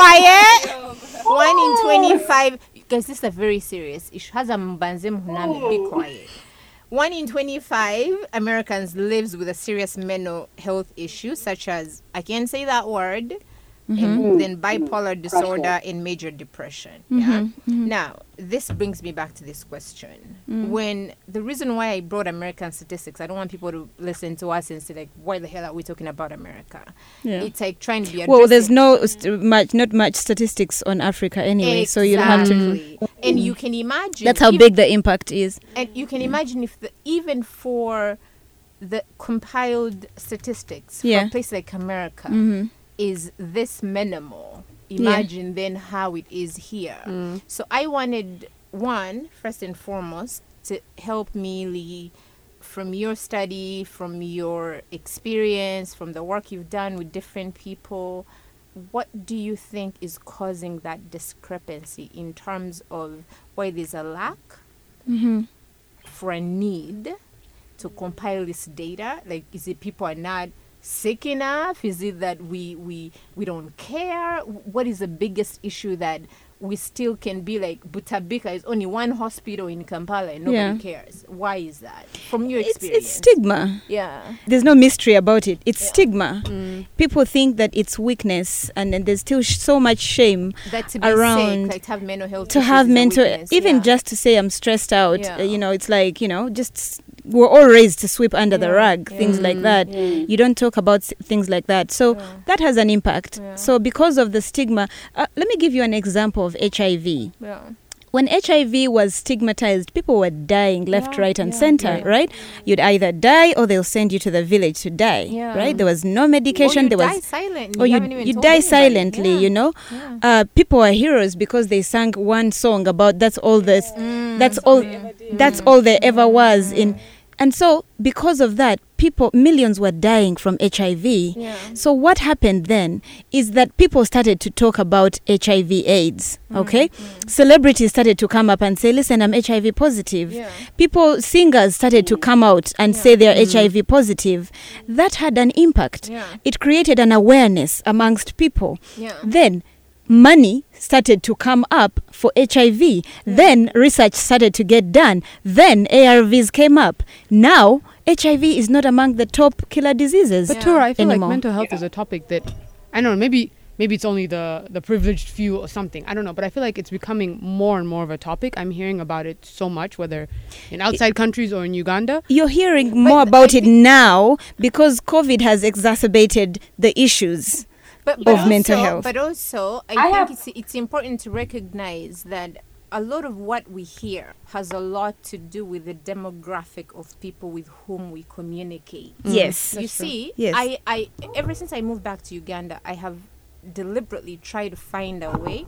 quiet? One in twenty-five. Guys, this is a very serious issue. Has a mbanze mhunami. Be quiet. One in twenty-five Americans lives with a serious mental health issue, such as, I can't say that word, and then bipolar disorder and major depression. Yeah. Now, this brings me back to this question. When the reason why I brought American statistics, I don't want people to listen to us and say like, why the hell are we talking about America? Yeah. It's like trying to be Well, there's addressing- no st- much, not much statistics on Africa anyway, so you'll have to. Exactly. And you can imagine That's how if- big the impact is. and you can imagine if the, even for the compiled statistics Yeah. for a place like America Mm-hmm. is this minimal, imagine then how it is here. So I wanted, one, first and foremost, to help me, Lee, from your study, from your experience, from the work you've done with different people, what do you think is causing that discrepancy in terms of why there's a lack Mm-hmm. for a need to compile this data? Like, is it people are not sick enough? Is it that we we we don't care? What is the biggest issue that we still can be like, Butabika is only one hospital in Kampala and nobody Yeah. cares? Why is that? From your It's, experience. it's stigma. Yeah. There's no mystery about it. It's Yeah. stigma. People think that it's weakness, and then there's still sh- so much shame That to be around- sick, like to have mental health to issues have is a mental, weakness, even yeah. just to say I'm stressed out. Yeah. uh, you know, it's like, you know, just s- we're all raised to sweep under the Yeah. rug, Yeah. things like that. You don't talk about s- things like that. So Yeah. that has an impact. Yeah. So because of the stigma, uh, let me give you an example of H I V. Yeah. When H I V was stigmatized, people were dying left, Yeah, right, and yeah, center, yeah. right? You'd either die or they'll send you to the village to die, Yeah. right? There was no Or medication. you there die was, silent. or you haven't even you told die anybody. silently, Yeah. you know. Yeah. Uh, people are heroes because they sang one song about that's all this, Mm. that's all, that's all there ever was in, and so because of that, people, millions were dying from H I V. Yeah. So what happened then is that people started to talk about H I V AIDS, okay? Celebrities started to come up and say, listen, I'm H I V positive. Yeah. People, singers started to come out and say they're H I V positive. That had an impact. Yeah. It created an awareness amongst people. Yeah. Then money started to come up for H I V. Then research started to get done. Then A R Vs came up. Now H I V is not among the top killer diseases. But Tura, I feel anymore. like mental health is a topic that, I don't know, maybe maybe it's only the, the privileged few or something. I don't know, but I feel like it's becoming more and more of a topic. I'm hearing about it so much, whether in outside countries or in Uganda. You're hearing more about it now because COVID has exacerbated the issues. But, of but also, mental health. But also, I, I think have- it's it's important to recognize that a lot of what we hear has a lot to do with the demographic of people with whom we communicate. Yes. You see, Yes. I, I ever since I moved back to Uganda, I have deliberately tried to find a way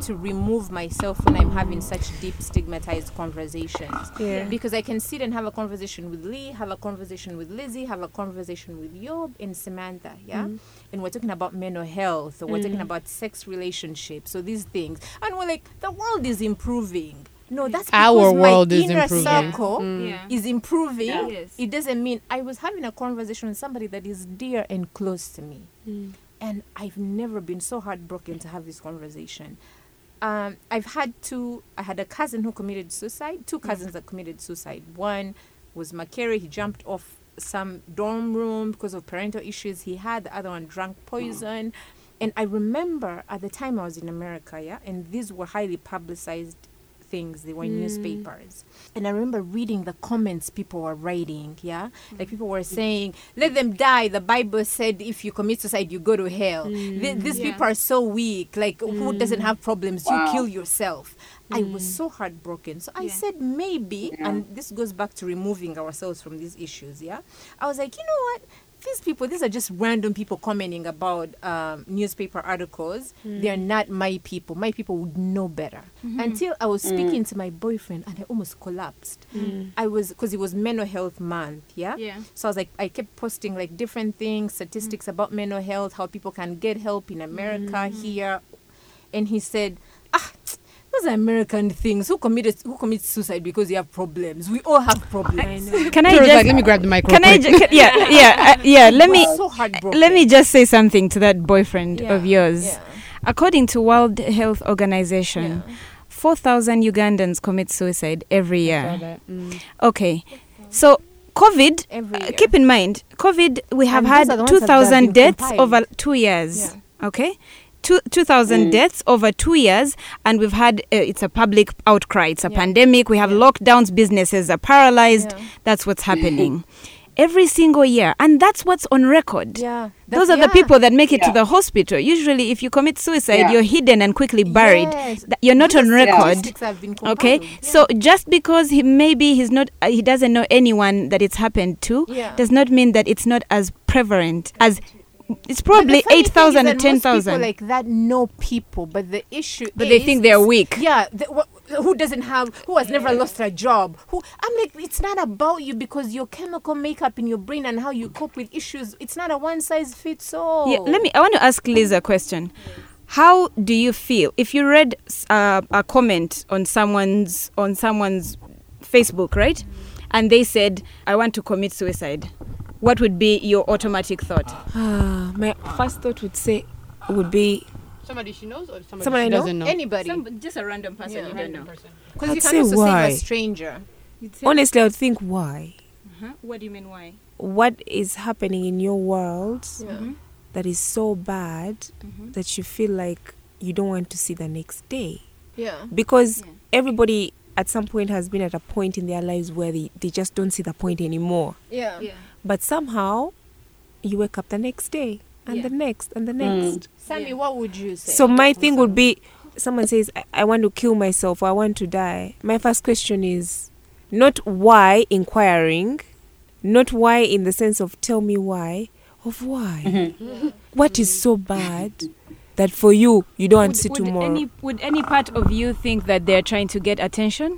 to remove myself when I'm having such deep stigmatized conversations. Yeah. Because I can sit and have a conversation with Lee, have a conversation with Lizzie, have a conversation with Yob and Samantha, yeah? Mm. And we're talking about mental health, or we're Mm. talking about sex relationships, so these things. And we're like, the world is improving. No, that's because Our my world is inner improving. circle Mm. Yeah. is improving. Yeah. Yes. It doesn't mean I was having a conversation with somebody that is dear and close to me. Mm. And I've never been so heartbroken to have this conversation. Um, I've had two, I had a cousin who committed suicide, two cousins that committed suicide. One was Makere, he jumped off some dorm room because of parental issues he had. The other one drank poison. And I remember at the time I was in America, yeah, and these were highly publicized things. They were in newspapers. And I remember reading the comments people were writing, yeah? Like people were saying, let them die. The Bible said if you commit suicide, you go to hell. Th- these Yeah. people are so weak. Like, who doesn't have problems? You Wow. kill yourself. I was so heartbroken. So I Yeah. said, maybe, Yeah. and this goes back to removing ourselves from these issues, yeah? I was like, you know what? These people, these are just random people commenting about um, newspaper articles. They're not my people. My people would know better. Until I was speaking to my boyfriend and I almost collapsed. I was, because it was mental health month, yeah? Yeah. So I was like, I kept posting like different things, statistics about mental health, how people can get help in America, here. And he said, ah, those are American things. Who committed who commits suicide because you have problems? We all have problems. Can I Tura's just like, let me grab the mic real can I quick. ju- can- yeah yeah uh, yeah let me so heartbroken. let me just say something to that boyfriend Yeah, of yours. yeah. According to World Health Organization, Yeah. four thousand Ugandans commit suicide every Saw year. that. Mm. Okay, so COVID. Every Uh, year. keep in mind, COVID. We have And those are had the ones two that have thousand been deaths compiled. over two years. Yeah. Okay. Two, 2,000 Mm. deaths over two years, and we've had uh, it's a public outcry. It's a Yeah. pandemic. We have Yeah. lockdowns. Businesses are paralyzed. Yeah. That's what's happening every single year, and that's what's on record. Yeah. Those That's- are the yeah. people that make it to Yeah. the hospital. Usually, if you commit suicide, Yeah. you're hidden and quickly buried. Yes. Th- You're not on These record. statistics have been Okay, compiled. Yeah. so just because he maybe he's not, uh, he doesn't know anyone that it's happened to, Yeah. does not mean that it's not as prevalent as. It's But the probably funny eight thousand thing and is that ten most people thousand. like that know people, but the issue But is, they think they're weak. Yeah, the, wh- who doesn't have, who has never lost a job? Who I'm like, it's not about you because your chemical makeup in your brain and how you cope with issues. It's not a one size fits all. Yeah, let me. I want to ask Liz a question. How do you feel if you read uh, a comment on someone's on someone's Facebook, right? And they said, "I want to commit suicide." What would be your automatic thought? Ah, my first thought would say would be Somebody she knows or somebody Somebody she I know? doesn't know? Anybody, just a random person Yeah. you don't know. because I'd you say can also why. save a stranger. honestly, I would think why. Uh-huh. What do you mean? Why? What is happening in your world Yeah. that is so bad Mhm. that you feel like you don't want to see the next day? Yeah. Because Yeah. everybody at some point has been at a point in their lives where they, they just don't see the point anymore. Yeah. But somehow you wake up the next day and Yeah. the next and the Mm. next. Sammy, Yeah. what would you say? So my thing would be someone says, I, I want to kill myself or I want to die. My first question is not why inquiring, not why in the sense of tell me why, of why. What is so bad that for you, you don't want to see would tomorrow? any would any part of you think that they're trying to get attention?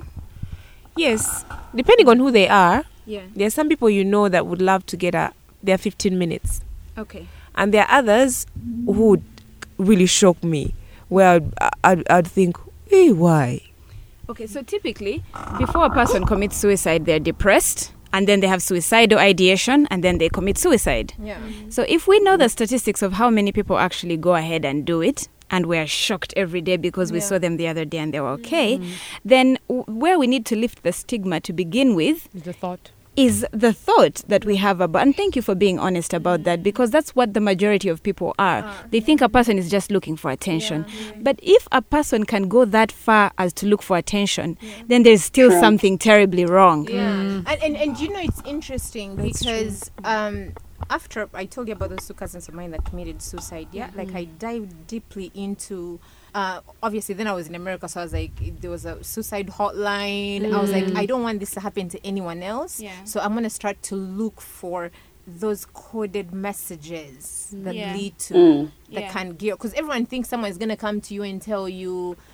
Yes, depending on who they are. Yeah. There are some people you know that would love to get a, their fifteen minutes. Okay. And there are others who would really shock me, where I'd, I'd, I'd think, hey, why? Okay, so typically, before a person commits suicide, they're depressed, and then they have suicidal ideation, and then they commit suicide. Yeah. So if we know the statistics of how many people actually go ahead and do it, and we're shocked every day because we Yeah. saw them the other day and they were okay, then w- where we need to lift the stigma to begin with Is the thought. is the thought that we have about, and thank you for being honest about that, because that's what the majority of people are. They think a person is just looking for attention. But if a person can go that far as to look for attention, then there's still True. something terribly wrong. Yeah, and, and and you know it's interesting because um after I told you about those two cousins of mine that committed suicide, yeah, like I dived deeply into. Uh, obviously, then I was in America, so I was like, there was a suicide hotline. I was like, I don't want this to happen to anyone else. Yeah. So I'm gonna start to look for those coded messages that Yeah. lead to Mm. that Yeah. can gear, because everyone thinks someone is gonna come to you and tell you,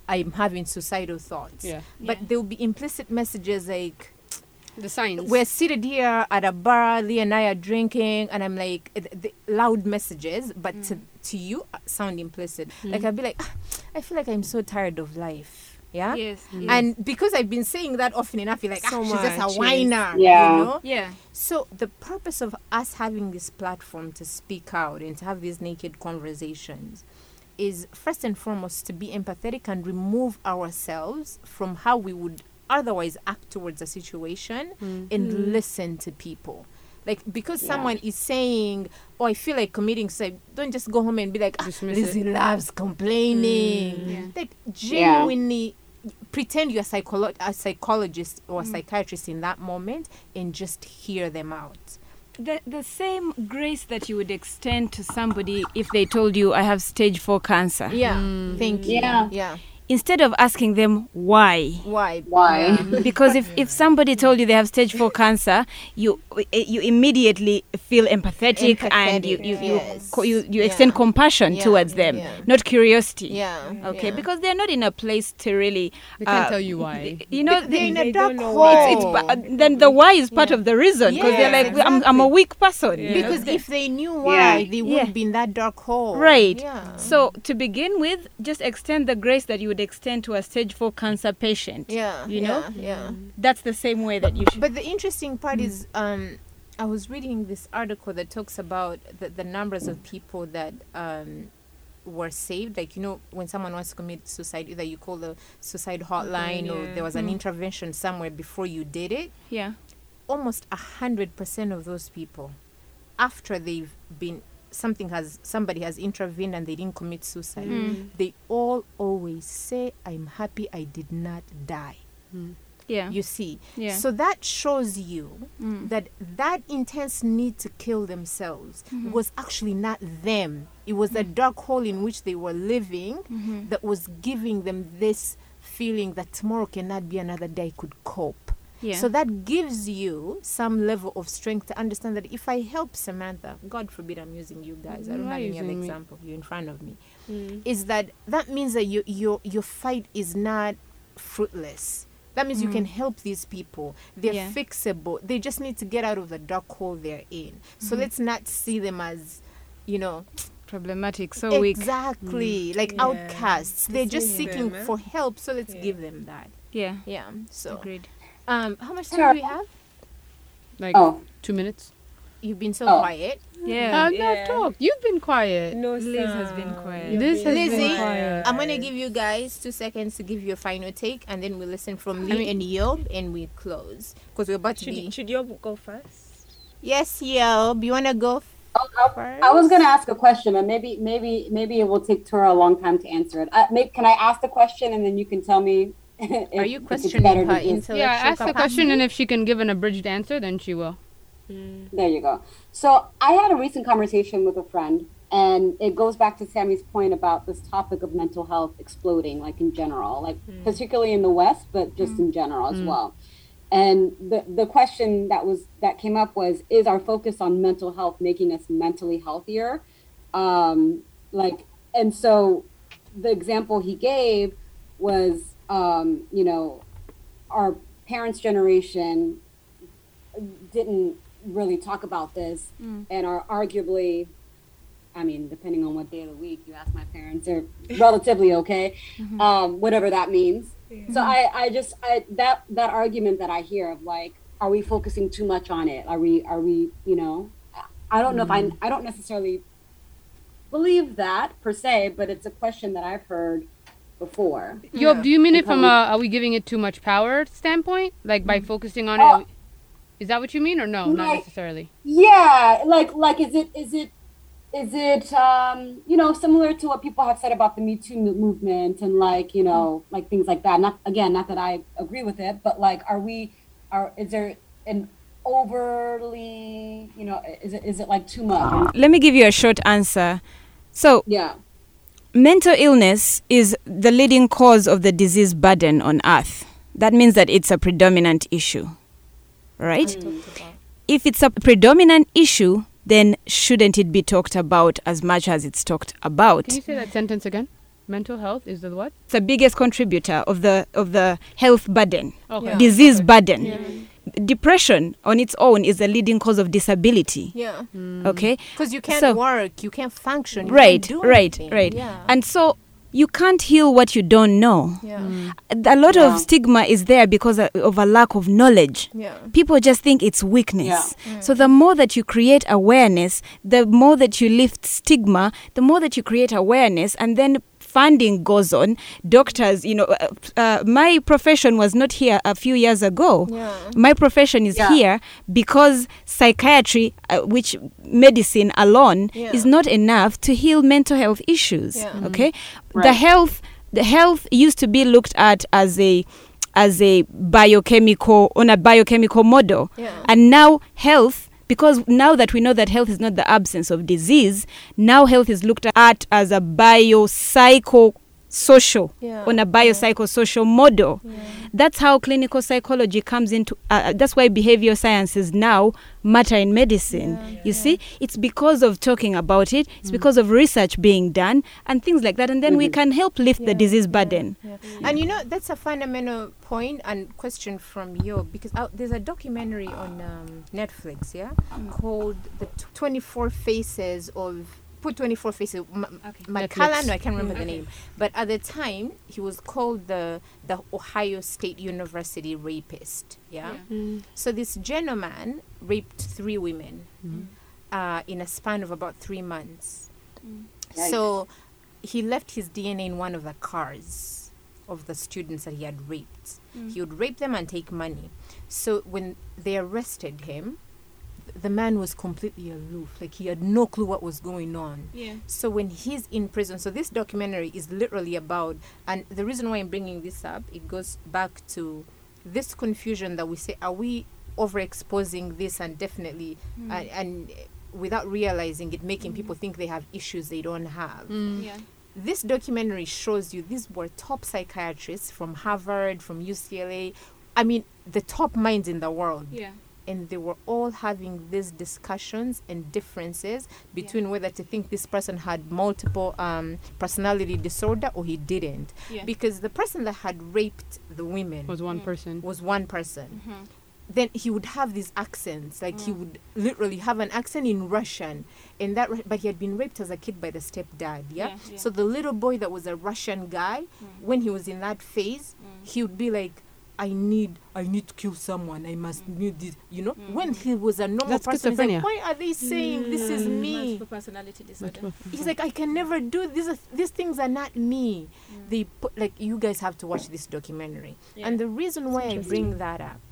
I'm having suicidal thoughts. Yeah. But Yeah. there will be implicit messages like, The signs. we're seated here at a bar, Lee and I are drinking, and I'm like, the, the loud messages, but Mm. to, to you uh, sound implicit. Like, I'll be like, "Ah, I feel like I'm so tired of life. Yeah? Yes. yes. And because I've been saying that often enough, you're like, So ah, she's just much, a whiner. Yeah. You know? yeah. So the purpose of us having this platform to speak out and to have these naked conversations is first and foremost to be empathetic and remove ourselves from how we would otherwise act towards a situation and listen to people. Like, because Yeah. someone is saying, oh, I feel like committing suicide, don't just go home and be like, ah, Dismiss Lizzie it. loves complaining. Yeah. Like, genuinely pretend you're a, psycholo- a psychologist or a psychiatrist in that moment and just hear them out. The, the same grace that you would extend to somebody if they told you, I have stage four cancer. Yeah. Thank you. Yeah. Yeah. Instead of asking them why. Why? Why? Because if, if somebody told you they have stage four cancer, you you immediately feel empathetic, and you you, Empathetic, you, yes. co- you, you Yeah. extend compassion Yeah, towards them, yeah. not curiosity. Yeah. Okay, yeah. because they're not in a place to really. They can't uh, tell you why. You know, they're in they a dark don't know hole. why. it's, it's, but then the why is part of the reason, because Yeah, they're like, I'm, I'm a weak person. you know? because if they knew why, Yeah. they wouldn't Yeah. be in that dark hole. Right. Yeah. So to begin with, just extend the grace that you would extend to a stage four cancer patient. Yeah. You yeah, know? Yeah. That's the same way that you should. But the interesting part is, um, I was reading this article that talks about the, the numbers of people that um, were saved. Like, you know, when someone wants to commit suicide, either you call the suicide hotline or yeah. there was an intervention somewhere before you did it. Yeah. Almost a hundred percent of those people, after they've been something has somebody has intervened and they didn't commit suicide, they all always say, I'm happy I did not die. Yeah. You see, Yeah. so that shows you Mm. that that intense need to kill themselves was actually not them. It was the dark hole in which they were living that was giving them this feeling that tomorrow cannot be another day I could cope. Yeah. So that gives you some level of strength to understand that if I help Samantha, God forbid I'm using you guys, I don't Why have are you any other using me? example, you're in front of me, is that that means that you, your your fight is not fruitless. That means you can help these people. They're Yeah. fixable. They just need to get out of the dark hole they're in. So let's not see them as, you know, Problematic, so weak. exactly like Yeah. outcasts. They're just Yeah. seeking Yeah. for help. So let's Yeah. give them that. Yeah. Yeah. So, Agreed. um, how much time Sure. do we have? Like Oh, two minutes. You've been so Oh. quiet. Yeah. Uh, Yeah. no, talk. You've been quiet. No, Liz has Sam. been quiet. You've Liz been has been Lizzie, quiet. I'm gonna give you guys two seconds to give your final take, and then we'll listen from Lee I mean- and Yob, and we close because we're about to Should, be. should you go first? Yes, Yob, you wanna go? F- Oh, I, I was gonna ask a question, but maybe, maybe, maybe it will take Tora a long time to answer it. Uh, maybe, can I ask the question and then you can tell me? If, Are you if it's questioning better her to just- intellectual Yeah, ask the capacity? question, and if she can give an abridged answer, then she will. There you go. So I had a recent conversation with a friend, and it goes back to Sammy's point about this topic of mental health exploding, like in general, like particularly in the West, but just in general as well. And the the question that was that came up was, is our focus on mental health making us mentally healthier? Um, like, and so the example he gave was, um, you know, our parents' generation didn't really talk about this and are arguably, I mean, depending on what day of the week you ask my parents, they're relatively okay, um, whatever that means. So I, I just, I, that, that argument that I hear of like, are we focusing too much on it? Are we, are we, you know, I don't know if I, I don't necessarily believe that per se, but it's a question that I've heard before. Yo, do you mean it And from how a are we giving it too much power standpoint? Like by focusing on Oh. it? Is that what you mean, or no? Not Like- necessarily. Yeah, like like is it is it is it um you know similar to what people have said about the Me Too mo- movement and like you know like things like that. Not again, not that I agree with it, but like are we are is there an overly you know is it is it like too much? Let me give you a short answer. So, Yeah. mental illness is the leading cause of the disease burden on earth. That means that it's a predominant issue, right? If it's a predominant issue, then shouldn't it be talked about as much as it's talked about? Can you say that sentence again? mental health is the what? It's the biggest contributor of the of the health burden, Okay. Yeah. disease burden. Yeah. Depression on its own is the leading cause of disability. Yeah. Okay, Because you can't So- work, you can't function. You right, can't do right, anything. right. Yeah. And so you can't heal what you don't know. yeah. A lot Yeah. of stigma is there because of a lack of knowledge. Yeah. People just think it's weakness. Yeah. So the more that you create awareness, the more that you lift stigma, the more that you create awareness, and then funding goes on. Doctors, you know, uh, uh, my profession was not here a few years ago. Yeah. My profession is Yeah. here because psychiatry, uh, which medicine alone, Yeah. is not enough to heal mental health issues. Yeah. Okay, the Right. health, the health used to be looked at as a as a biochemical on a biochemical model, Yeah. and now health. Because now that we know that health is not the absence of disease, now health is looked at as a biopsycho social Yeah. on a biopsychosocial model. That's how clinical psychology comes into uh, that's why behavioral sciences now matter in medicine. You see, it's because of talking about it, it's because of research being done and things like that, and then we can help lift the disease burden. Yeah. And you know, that's a fundamental point and question from you, because uh, there's a documentary on um, Netflix, yeah, called The T- twenty-four Faces of. Put twenty-four Faces. M- Macallan, no, I can't remember the name. But at the time, he was called the the Ohio State University rapist. Yeah. So this gentleman raped three women uh, in a span of about three months. So he left his D N A in one of the cars of the students that he had raped. He would rape them and take money. So when they arrested him, th- the man was completely aloof. Like he had no clue what was going on. Yeah. So when he's in prison, so this documentary is literally about, and the reason why I'm bringing this up, it goes back to this confusion that we say, are we overexposing this and definitely, uh, and without realizing it, making people think they have issues they don't have. Yeah. This documentary shows you these were top psychiatrists from Harvard, from U C L A. I mean, the top minds in the world. Yeah. And they were all having these discussions and differences between whether to think this person had multiple um, personality disorder or he didn't. Yeah. Because the person that had raped the women Was one person. was one person. Then he would have these accents, like he would literally have an accent in Russian, and that, Ru- but he had been raped as a kid by the stepdad. Yeah. Yeah, yeah. So the little boy that was a Russian guy, when he was in that phase, he would be like, I need, I need to kill someone. I must need this. You know, when he was a normal That's person, he's like, schizophrenia. why are they saying this is me? personality disorder. He's like, I can never do these. Are, these things are not me. They put like you guys have to watch this documentary. And the reason why I bring that up,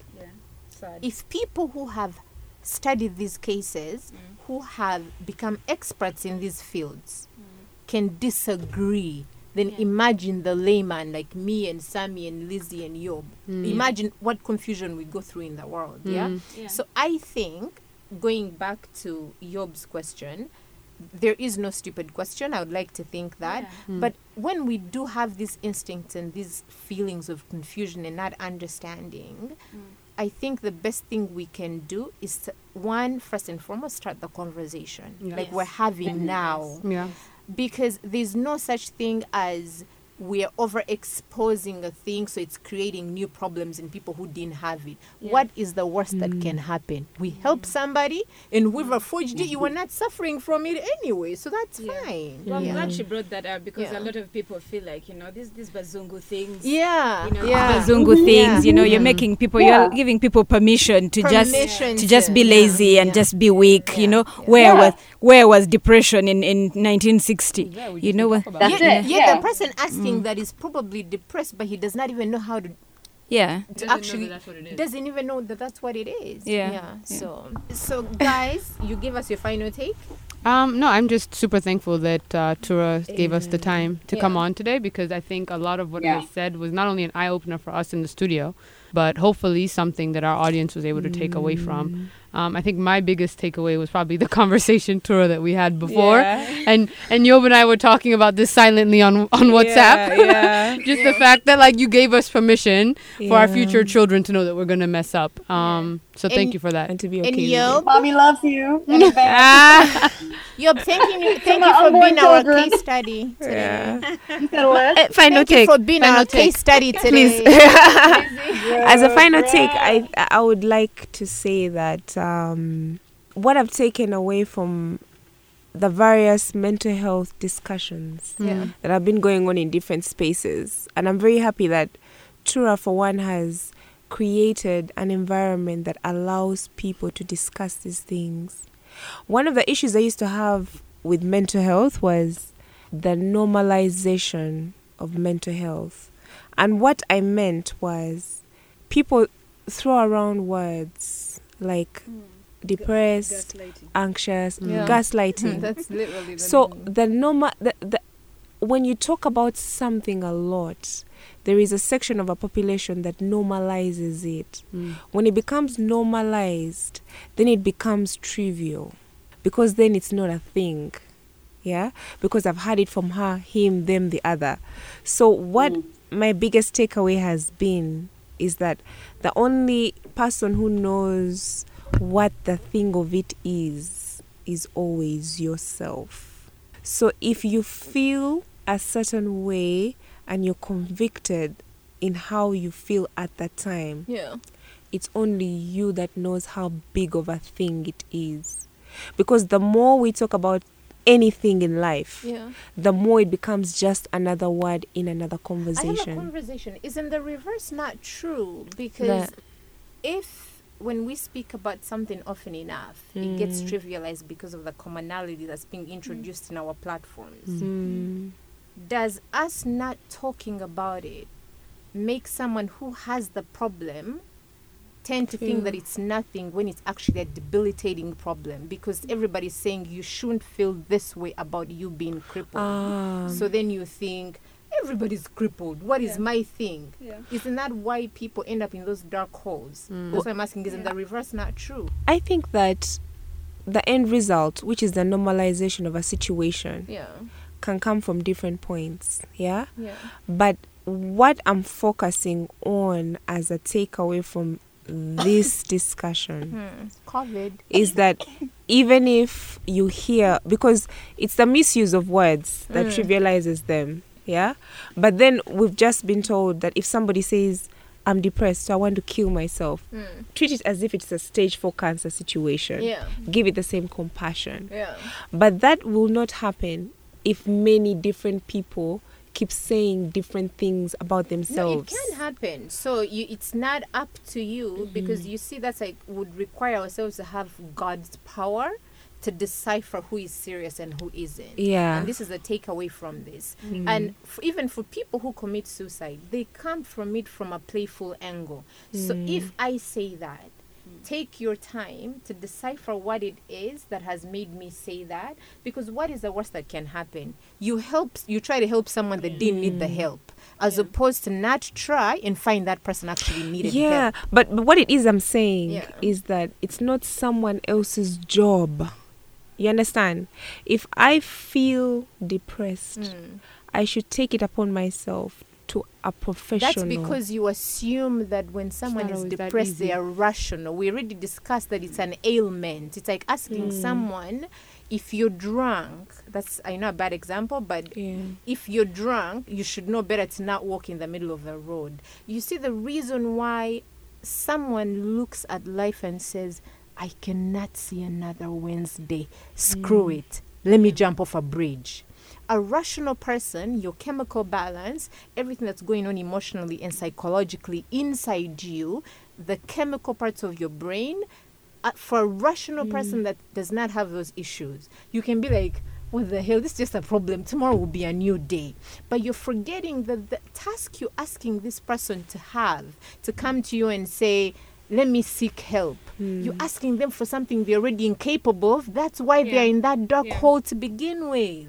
if people who have studied these cases, who have become experts in these fields, can disagree, then imagine the layman like me and Sammy and Lizzie and Yob. Imagine what confusion we go through in the world. Yeah? Yeah. So I think, going back to Yob's question, there is no stupid question. I would like to think that. But when we do have these instincts and these feelings of confusion and not understanding, I think the best thing we can do is to, one, first and foremost, start the conversation Yeah. like we're having now. Yeah. Because there's no such thing as we're overexposing a thing, so it's creating new problems in people who didn't have it. What is the worst that can happen? We help somebody, and whoever forged it, you were not suffering from it anyway, so that's fine. Well, I'm yeah. glad she brought that up because Yeah. a lot of people feel like, you know, these these bazungu things. Yeah, You know, yeah. these bazungu things, you know, you're Yeah. making people, Yeah. you're giving people permission to just Permission to just be to- lazy yeah, and yeah. just be weak, you Yeah, know. yeah. Where Yeah. was where was depression in, in nineteen sixty? you know what? That's yeah, it. yeah, Yeah. the person asking that is probably depressed, but he does not even know how to, Yeah. to actually doesn't even know that that's what it is. Yeah, yeah. yeah. So, so guys, you give us your final take. Um, no, I'm just super thankful that uh, Tura gave us the time to come Yeah. on today, because I think a lot of what Yeah. was said was not only an eye opener for us in the studio, but hopefully something that our audience was able to take away from. Um, I think my biggest takeaway was probably the conversation tour that we had before, Yeah. and and Yob and I were talking about this silently on on WhatsApp. Yeah, yeah. Just the fact that like you gave us permission for our Yeah. future children to know that we're gonna mess up. Um, so thank And- you for that. And to be And okay. with Yob, Mommy loves you. in advance. Ah, Yob, thank you, thank my you for unborn being our children. case study today. yeah. You said what? Eh, Final Thank you take. for being Final our take. case study Please. today. As a final take, I I would like to say that um, what I've taken away from the various mental health discussions Yeah. that have been going on in different spaces, and I'm very happy that Tura, for one, has created an environment that allows people to discuss these things. One of the issues I used to have with mental health was the normalization of mental health. And what I meant was people throw around words like depressed, anxious, Yeah. gaslighting. That's literally the So meaning. the normal, the, the, when you talk about something a lot, there is a section of a population that normalizes it. Mm. When it becomes normalized, then it becomes trivial, because then it's not a thing. Yeah, because I've heard it from her, him, them, the other. So what Mm. my biggest takeaway has been is that the only person who knows what the thing of it is is always yourself. So if you feel a certain way and you're convicted in how you feel at that time, Yeah. it's only you that knows how big of a thing it is. Because the more we talk about anything in life, Yeah. the more it becomes just another word in another I have a conversation. conversation. Isn't the reverse not true? Because That- if when we speak about something often enough, it gets Mm. trivialized because of the commonality that's being introduced in our platforms. Mm. Does us not talking about it make someone who has the problem tend to think Feel- that it's nothing when it's actually a debilitating problem? Because everybody's saying you shouldn't feel this way about you being crippled. Um, So then you think, everybody's crippled. What is Yeah. my thing? Yeah. Isn't that why people end up in those dark holes? Mm. That's why I'm asking, isn't the reverse not true? I think that the end result, which is the normalization of a situation, Yeah. can come from different points. Yeah. Yeah. But what I'm focusing on as a takeaway from this discussion Hmm. COVID. is that even if you hear, because it's the misuse of words that Mm. trivializes them, yeah? But then we've just been told that if somebody says, I'm depressed, so I want to kill myself, Hmm. treat it as if it's a stage four cancer situation. Yeah. Give it the same compassion. Yeah. But that will not happen if many different people keep saying different things about No, themselves. it can happen. So you, it's not up to you because you see that's like would require ourselves to have God's power to decipher who is serious and who isn't. Yeah. And this is the takeaway from this. And f- even for people who commit suicide, they come from it from a playful angle. So if I say that, take your time to decipher what it is that has made me say that, because what is the worst that can happen? You help, you try to help someone that didn't need the help, as opposed to not try and find that person actually needed Yeah, help. but, but what it is I'm saying Yeah. is that it's not someone else's job. You understand? If I feel depressed, Mm. I should take it upon myself to a professional. That's because you assume that when someone not is always that depressed, they easy. are rational. We already discussed that it's an ailment. It's like asking someone if you're drunk. That's, I know, a bad example, but Yeah. if you're drunk, you should know better to not walk in the middle of the road. You see, the reason why someone looks at life and says, I cannot see another Wednesday. Screw it. Let me jump off a bridge. A rational person, your chemical balance, everything that's going on emotionally and psychologically inside you, the chemical parts of your brain, uh, for a rational person that does not have those issues, you can be like, what the hell, this is just a problem. Tomorrow will be a new day. But you're forgetting that the task you're asking this person to have, to come to you and say, let me seek help. You're asking them for something they're already incapable of. That's why they're in that dark Yeah. hole to begin with.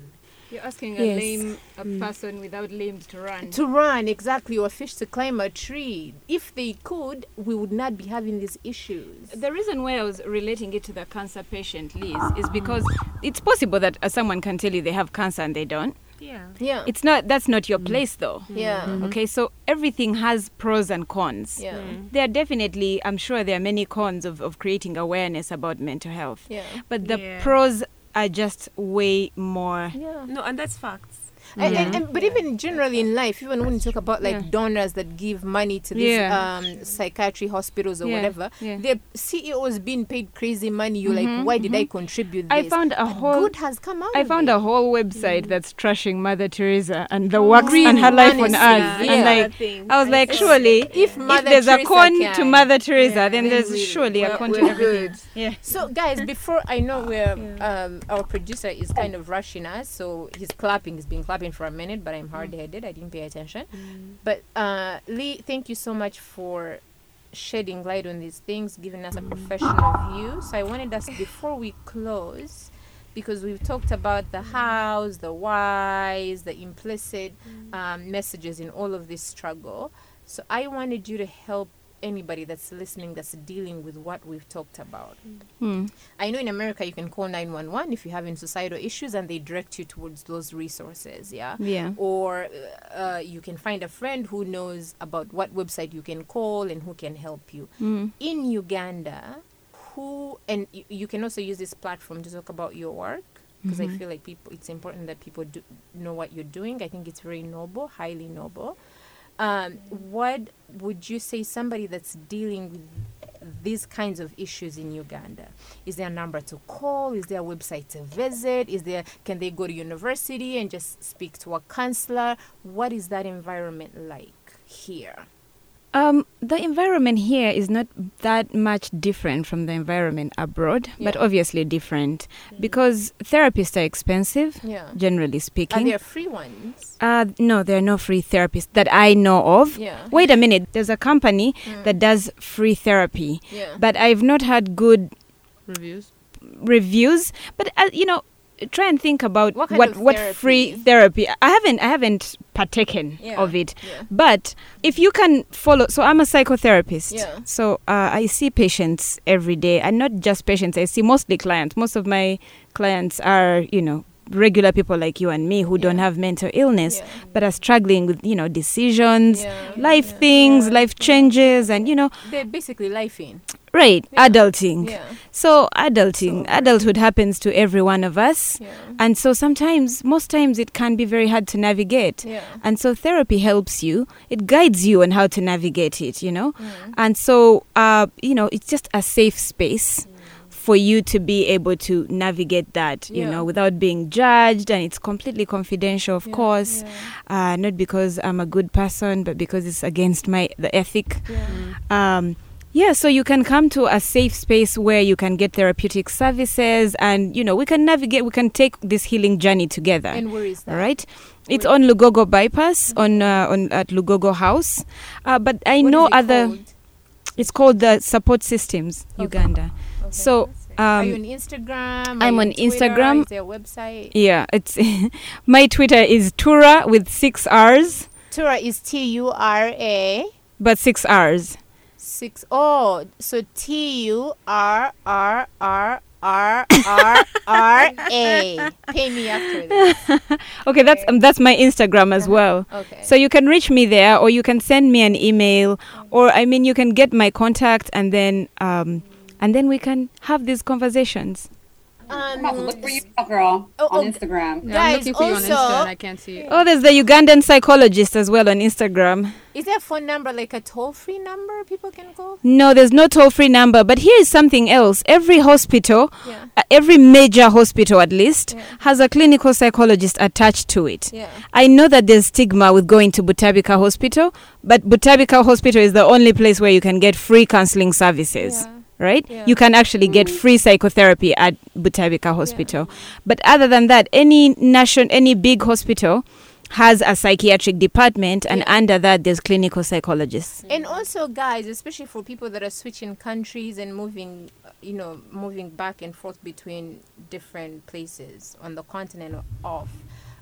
You're asking Yes. a lame a person without limbs to run. To run, exactly, or fish to climb a tree. If they could, we would not be having these issues. The reason why I was relating it to the cancer patient, Liz, is because it's possible that uh, someone can tell you they have cancer and they don't. Yeah. Yeah. It's not. That's not your place, though. yeah. Okay, so everything has pros and cons. Yeah. There are definitely, I'm sure there are many cons of, of creating awareness about mental health. Yeah. But the Yeah. pros are just way more. Yeah. No, and that's facts. And, and, and, but even generally in life, even when you talk about like Yeah. donors that give money to these Yeah. um, psychiatry hospitals or Yeah, whatever, yeah. their C E Os being paid crazy money. You're like, why did I contribute this? I found a But whole. good has come out. I of found it. a whole website that's trashing Mother Teresa and the works Really? and her life on Honestly, earth. yeah. And like, thing. I was like, It's- surely, if if, Mother there's a Teresa con can, to Mother Teresa, yeah, then then there's we- surely a we're- con to we're everything. good. Yeah. So, guys, before I know we're um, our producer is kind of rushing us, so he's clapping. He's been clapping for a minute, but I'm hard-headed. I didn't pay attention. But uh, Lee, thank you so much for shedding light on these things, giving us a professional view. So I wanted us before we close, because we've talked about the hows, the whys, the implicit um, messages in all of this struggle. So I wanted you to help anybody that's listening that's dealing with what we've talked about. Hmm. I know in America you can call nine one one if you're having societal issues and they direct you towards those resources, yeah? Yeah. Or uh, you can find a friend who knows about what website you can call and who can help you. Mm. In Uganda, who, and y- you can also use this platform to talk about your work, because I feel like people, it's important that people do know what you're doing. I think it's very noble, highly noble. Um, what would you say somebody that's dealing with these kinds of issues in Uganda? Is there a number to call? Is there a website to visit? Is there, can they go to university and just speak to a counselor? What is that environment like here? Um, the environment here is not that much different from the environment abroad, but Yeah. obviously different because therapists are expensive, Yeah. generally Are speaking. there free ones? Uh, no, there are no free therapists that I know of. Yeah. Wait a minute, there's a company that does free therapy, Yeah. but I've not had good Reviews. reviews. But uh, you know, try and think about What what kind what, of free therapy? therapy. I haven't I haven't partaken Yeah, of it, yeah. but if you can follow. So I'm a psychotherapist. Yeah. So uh, I see patients every day, and not just patients. I see mostly clients. Most of my clients are, you know, regular people like you and me who don't Yeah. have mental illness, Yeah. but are struggling with, you know, decisions, Yeah. life Yeah. things, Yeah. life changes, and you know, They're basically life in. right, Yeah. adulting. Yeah. So adulting, So- adulthood happens to every one of us. Yeah. And so sometimes, most times it can be very hard to navigate. Yeah. And so therapy helps you. It guides you on how to navigate it, you know. Mm. And so, uh, you know, it's just a safe space for you to be able to navigate that, you Yeah. know, without being judged. And it's completely confidential, of Yeah, course. yeah. Uh, not because I'm a good person, but because it's against my the ethic. Yeah. Um, yeah, so you can come to a safe space where you can get therapeutic services, and you know we can navigate. We can take this healing journey together. And where is that? All right, it's on Lugogo Bypass on uh, on at Lugogo House. Uh, but I What know is it other. called? It's called the Support Systems Okay. Uganda. Okay. So Are you um, on Instagram? Are I'm you on Twitter? Instagram. Is there a website? yeah, it's my Twitter is Tura with six R's, Tura is T U R A but six R's. six. Oh, so T U R R R R R R A. Pay me after this. Okay, that's um, that's my Instagram as well. Okay. So you can reach me there, or you can send me an email, or I mean, you can get my contact, and then um, and then we can have these conversations. um, Look for you, girl, Oh, oh, on Instagram. Yeah, Guys, I'm looking for you on also- Insta and I can't see it. Oh, there's the Ugandan psychologist as well on Instagram. is there a phone number, like a toll-free number people can call? No, there's no toll-free number. But here is something else. Every hospital, Yeah. uh, every major hospital at least, Yeah. has a clinical psychologist attached to it. Yeah. I know that there's stigma with going to Butabika Hospital, but Butabika Hospital is the only place where you can get free counseling services. Yeah. Right? Yeah. You can actually get free psychotherapy at Butabika Hospital. But other than that, any nation, any big hospital has a psychiatric department, and Yeah. under that, there's clinical psychologists. And also, guys, especially for people that are switching countries and moving, uh, you know, moving back and forth between different places on the continent or off,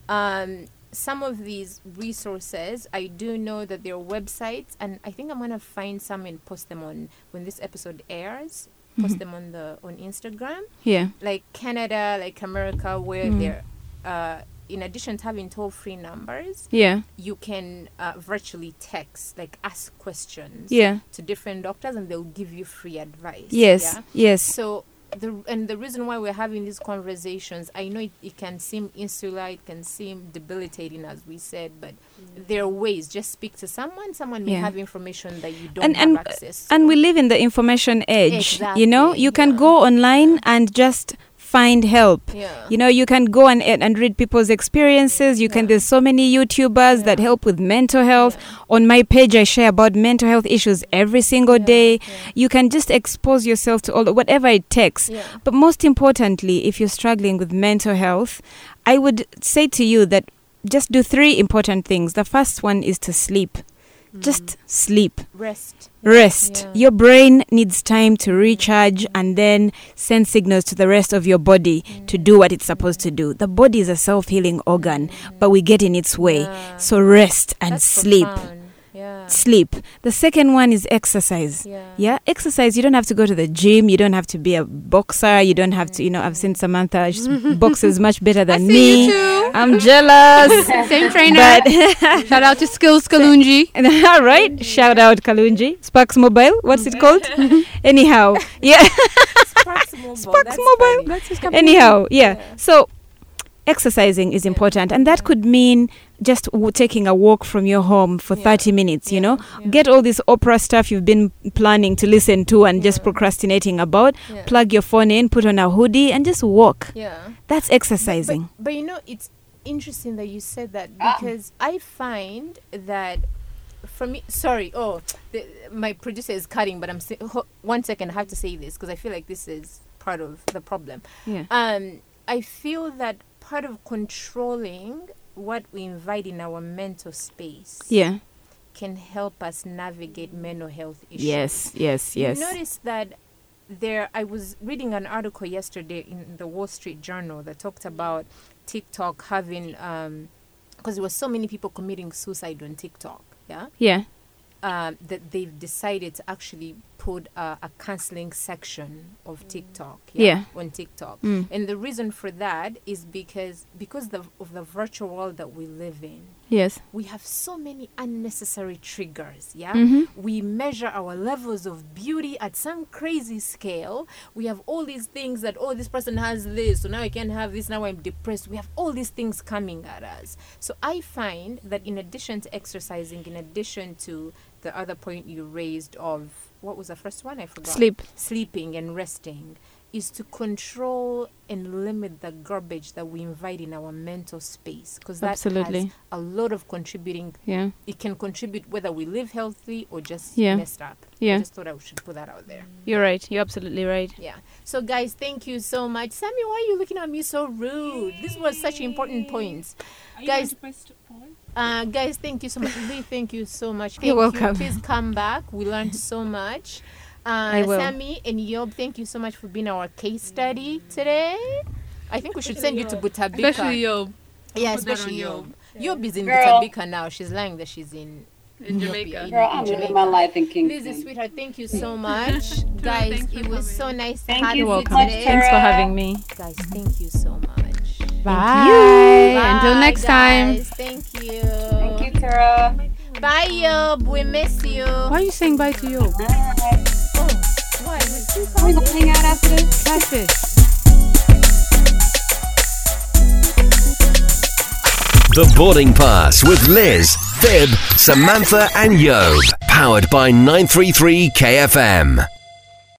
Um, some of these resources, I do know that there are websites, and I think I'm gonna find some and post them on when this episode airs. Post Mhm. them on the on Instagram, Yeah. like Canada, like America, where Mm. they're uh, in addition to having toll-free numbers, Yeah. you can uh, virtually text, like ask questions Yeah. to different doctors, and they'll give you free advice. Yes. Yeah? Yes. So the and the reason why we're having these conversations, I know it, it can seem insular, it can seem debilitating, as we said, but there are ways. Just speak to someone. Someone may Yeah. have information that you don't And have and access to. and we live in the information age. You know, Exactly, you can yeah. go online and just find help. yeah. You know, you can go and and read people's experiences. You can. Yeah. There's so many YouTubers that Yeah. help with mental health. Yeah. On my page, I share about mental health issues every single Yeah, day. yeah. You can just expose yourself to all whatever it takes. Yeah. But most importantly, if you're struggling with mental health, I would say to you that just do three important things. The first one is to sleep. Just sleep. Rest. Rest. Yeah. Your brain needs time to recharge and then send signals to the rest of your body to do what it's supposed to do. The body is a self-healing organ, but we get in its way. Yeah. So rest and That's sleep. profound. Yeah. Sleep. The second one is exercise. Yeah. Yeah, exercise. You don't have to go to the gym. You don't have to be a boxer. You don't have to, you know, I've seen Samantha. She boxes much better than see me. you too. I'm jealous. Same trainer. But Shout out to Skills Kalunji. all right, shout out Kalunji. Sparks Mobile. What's it called? Anyhow, yeah. Sparks Mobile. Sparks That's Mobile. funny. That's his company. Anyhow, yeah. Yeah. So exercising is important, and that could mean just w- taking a walk from your home for Yeah. thirty minutes, you Yeah, know. yeah. Get all this Oprah stuff you've been planning to listen to and just Yeah. procrastinating about. Yeah. Plug your phone in, put on a hoodie, and just walk. Yeah. That's exercising. But, but you know, it's interesting that you said that Ah. because I find that for me, sorry, oh, the, my producer is cutting, but I'm si- ho- one second. I have to say this because I feel like this is part of the problem. Yeah. Um, I feel that part of controlling what we invite in our mental space Yeah. can help us navigate mental health issues. Yes. Yes. Yes. You notice that there, I was reading an article yesterday in the Wall Street Journal that talked about TikTok having, um, because there were so many people committing suicide on TikTok, yeah, Yeah. um, that they've decided to actually put a, a counseling section of TikTok, Yeah. on TikTok. Mm. And the reason for that is because because the, of the virtual world that we live in, Yes. we have so many unnecessary triggers, yeah? Mhm. We measure our levels of beauty at some crazy scale. We have all these things that, oh, this person has this, so now I can't have this, now I'm depressed. We have all these things coming at us. So I find that in addition to exercising, in addition to the other point you raised of, what was the first one? I forgot. Sleep. Sleeping and resting, is to control and limit the garbage that we invite in our mental space, because that Absolutely. has a lot of contributing. Yeah. It can contribute whether we live healthy or just Yeah. messed up. Yeah. I just thought I should put that out there. You're right. You're absolutely right. Yeah. So guys, thank you so much. Sammy, why are you looking at me so rude? This was such important points. Guys, uh, guys, thank you so much. Really, thank you so much. Thank You're you. welcome. Please come back. We learned so much. Uh, I will. Sammy and Yob, thank you so much for being our case study today. I think we should send you to Butabika. Especially Yob. yeah, put that especially on Yob. Yob is in Girl. Butabika now. She's lying that she's in In Ethiopia, Jamaica. in- Girl, in I'm living Jamaica. my life in Kingston. Lizzie, sweetheart, thank you so much. Guys, thanks for it was so coming. nice to Thank have you you so today. much, Thanks for Tara. having me. Guys, thank you so much. Bye. Bye, Until next time. guys. Thank you. Thank you, Tara. Bye, Yob. We miss you. Why are you saying bye to Yob? Alright. Oh, why? Was she Are we gonna hang out after this? Catfish. The Boarding Pass with Liz, Fib, Samantha and Yob. Powered by nine three three K F M.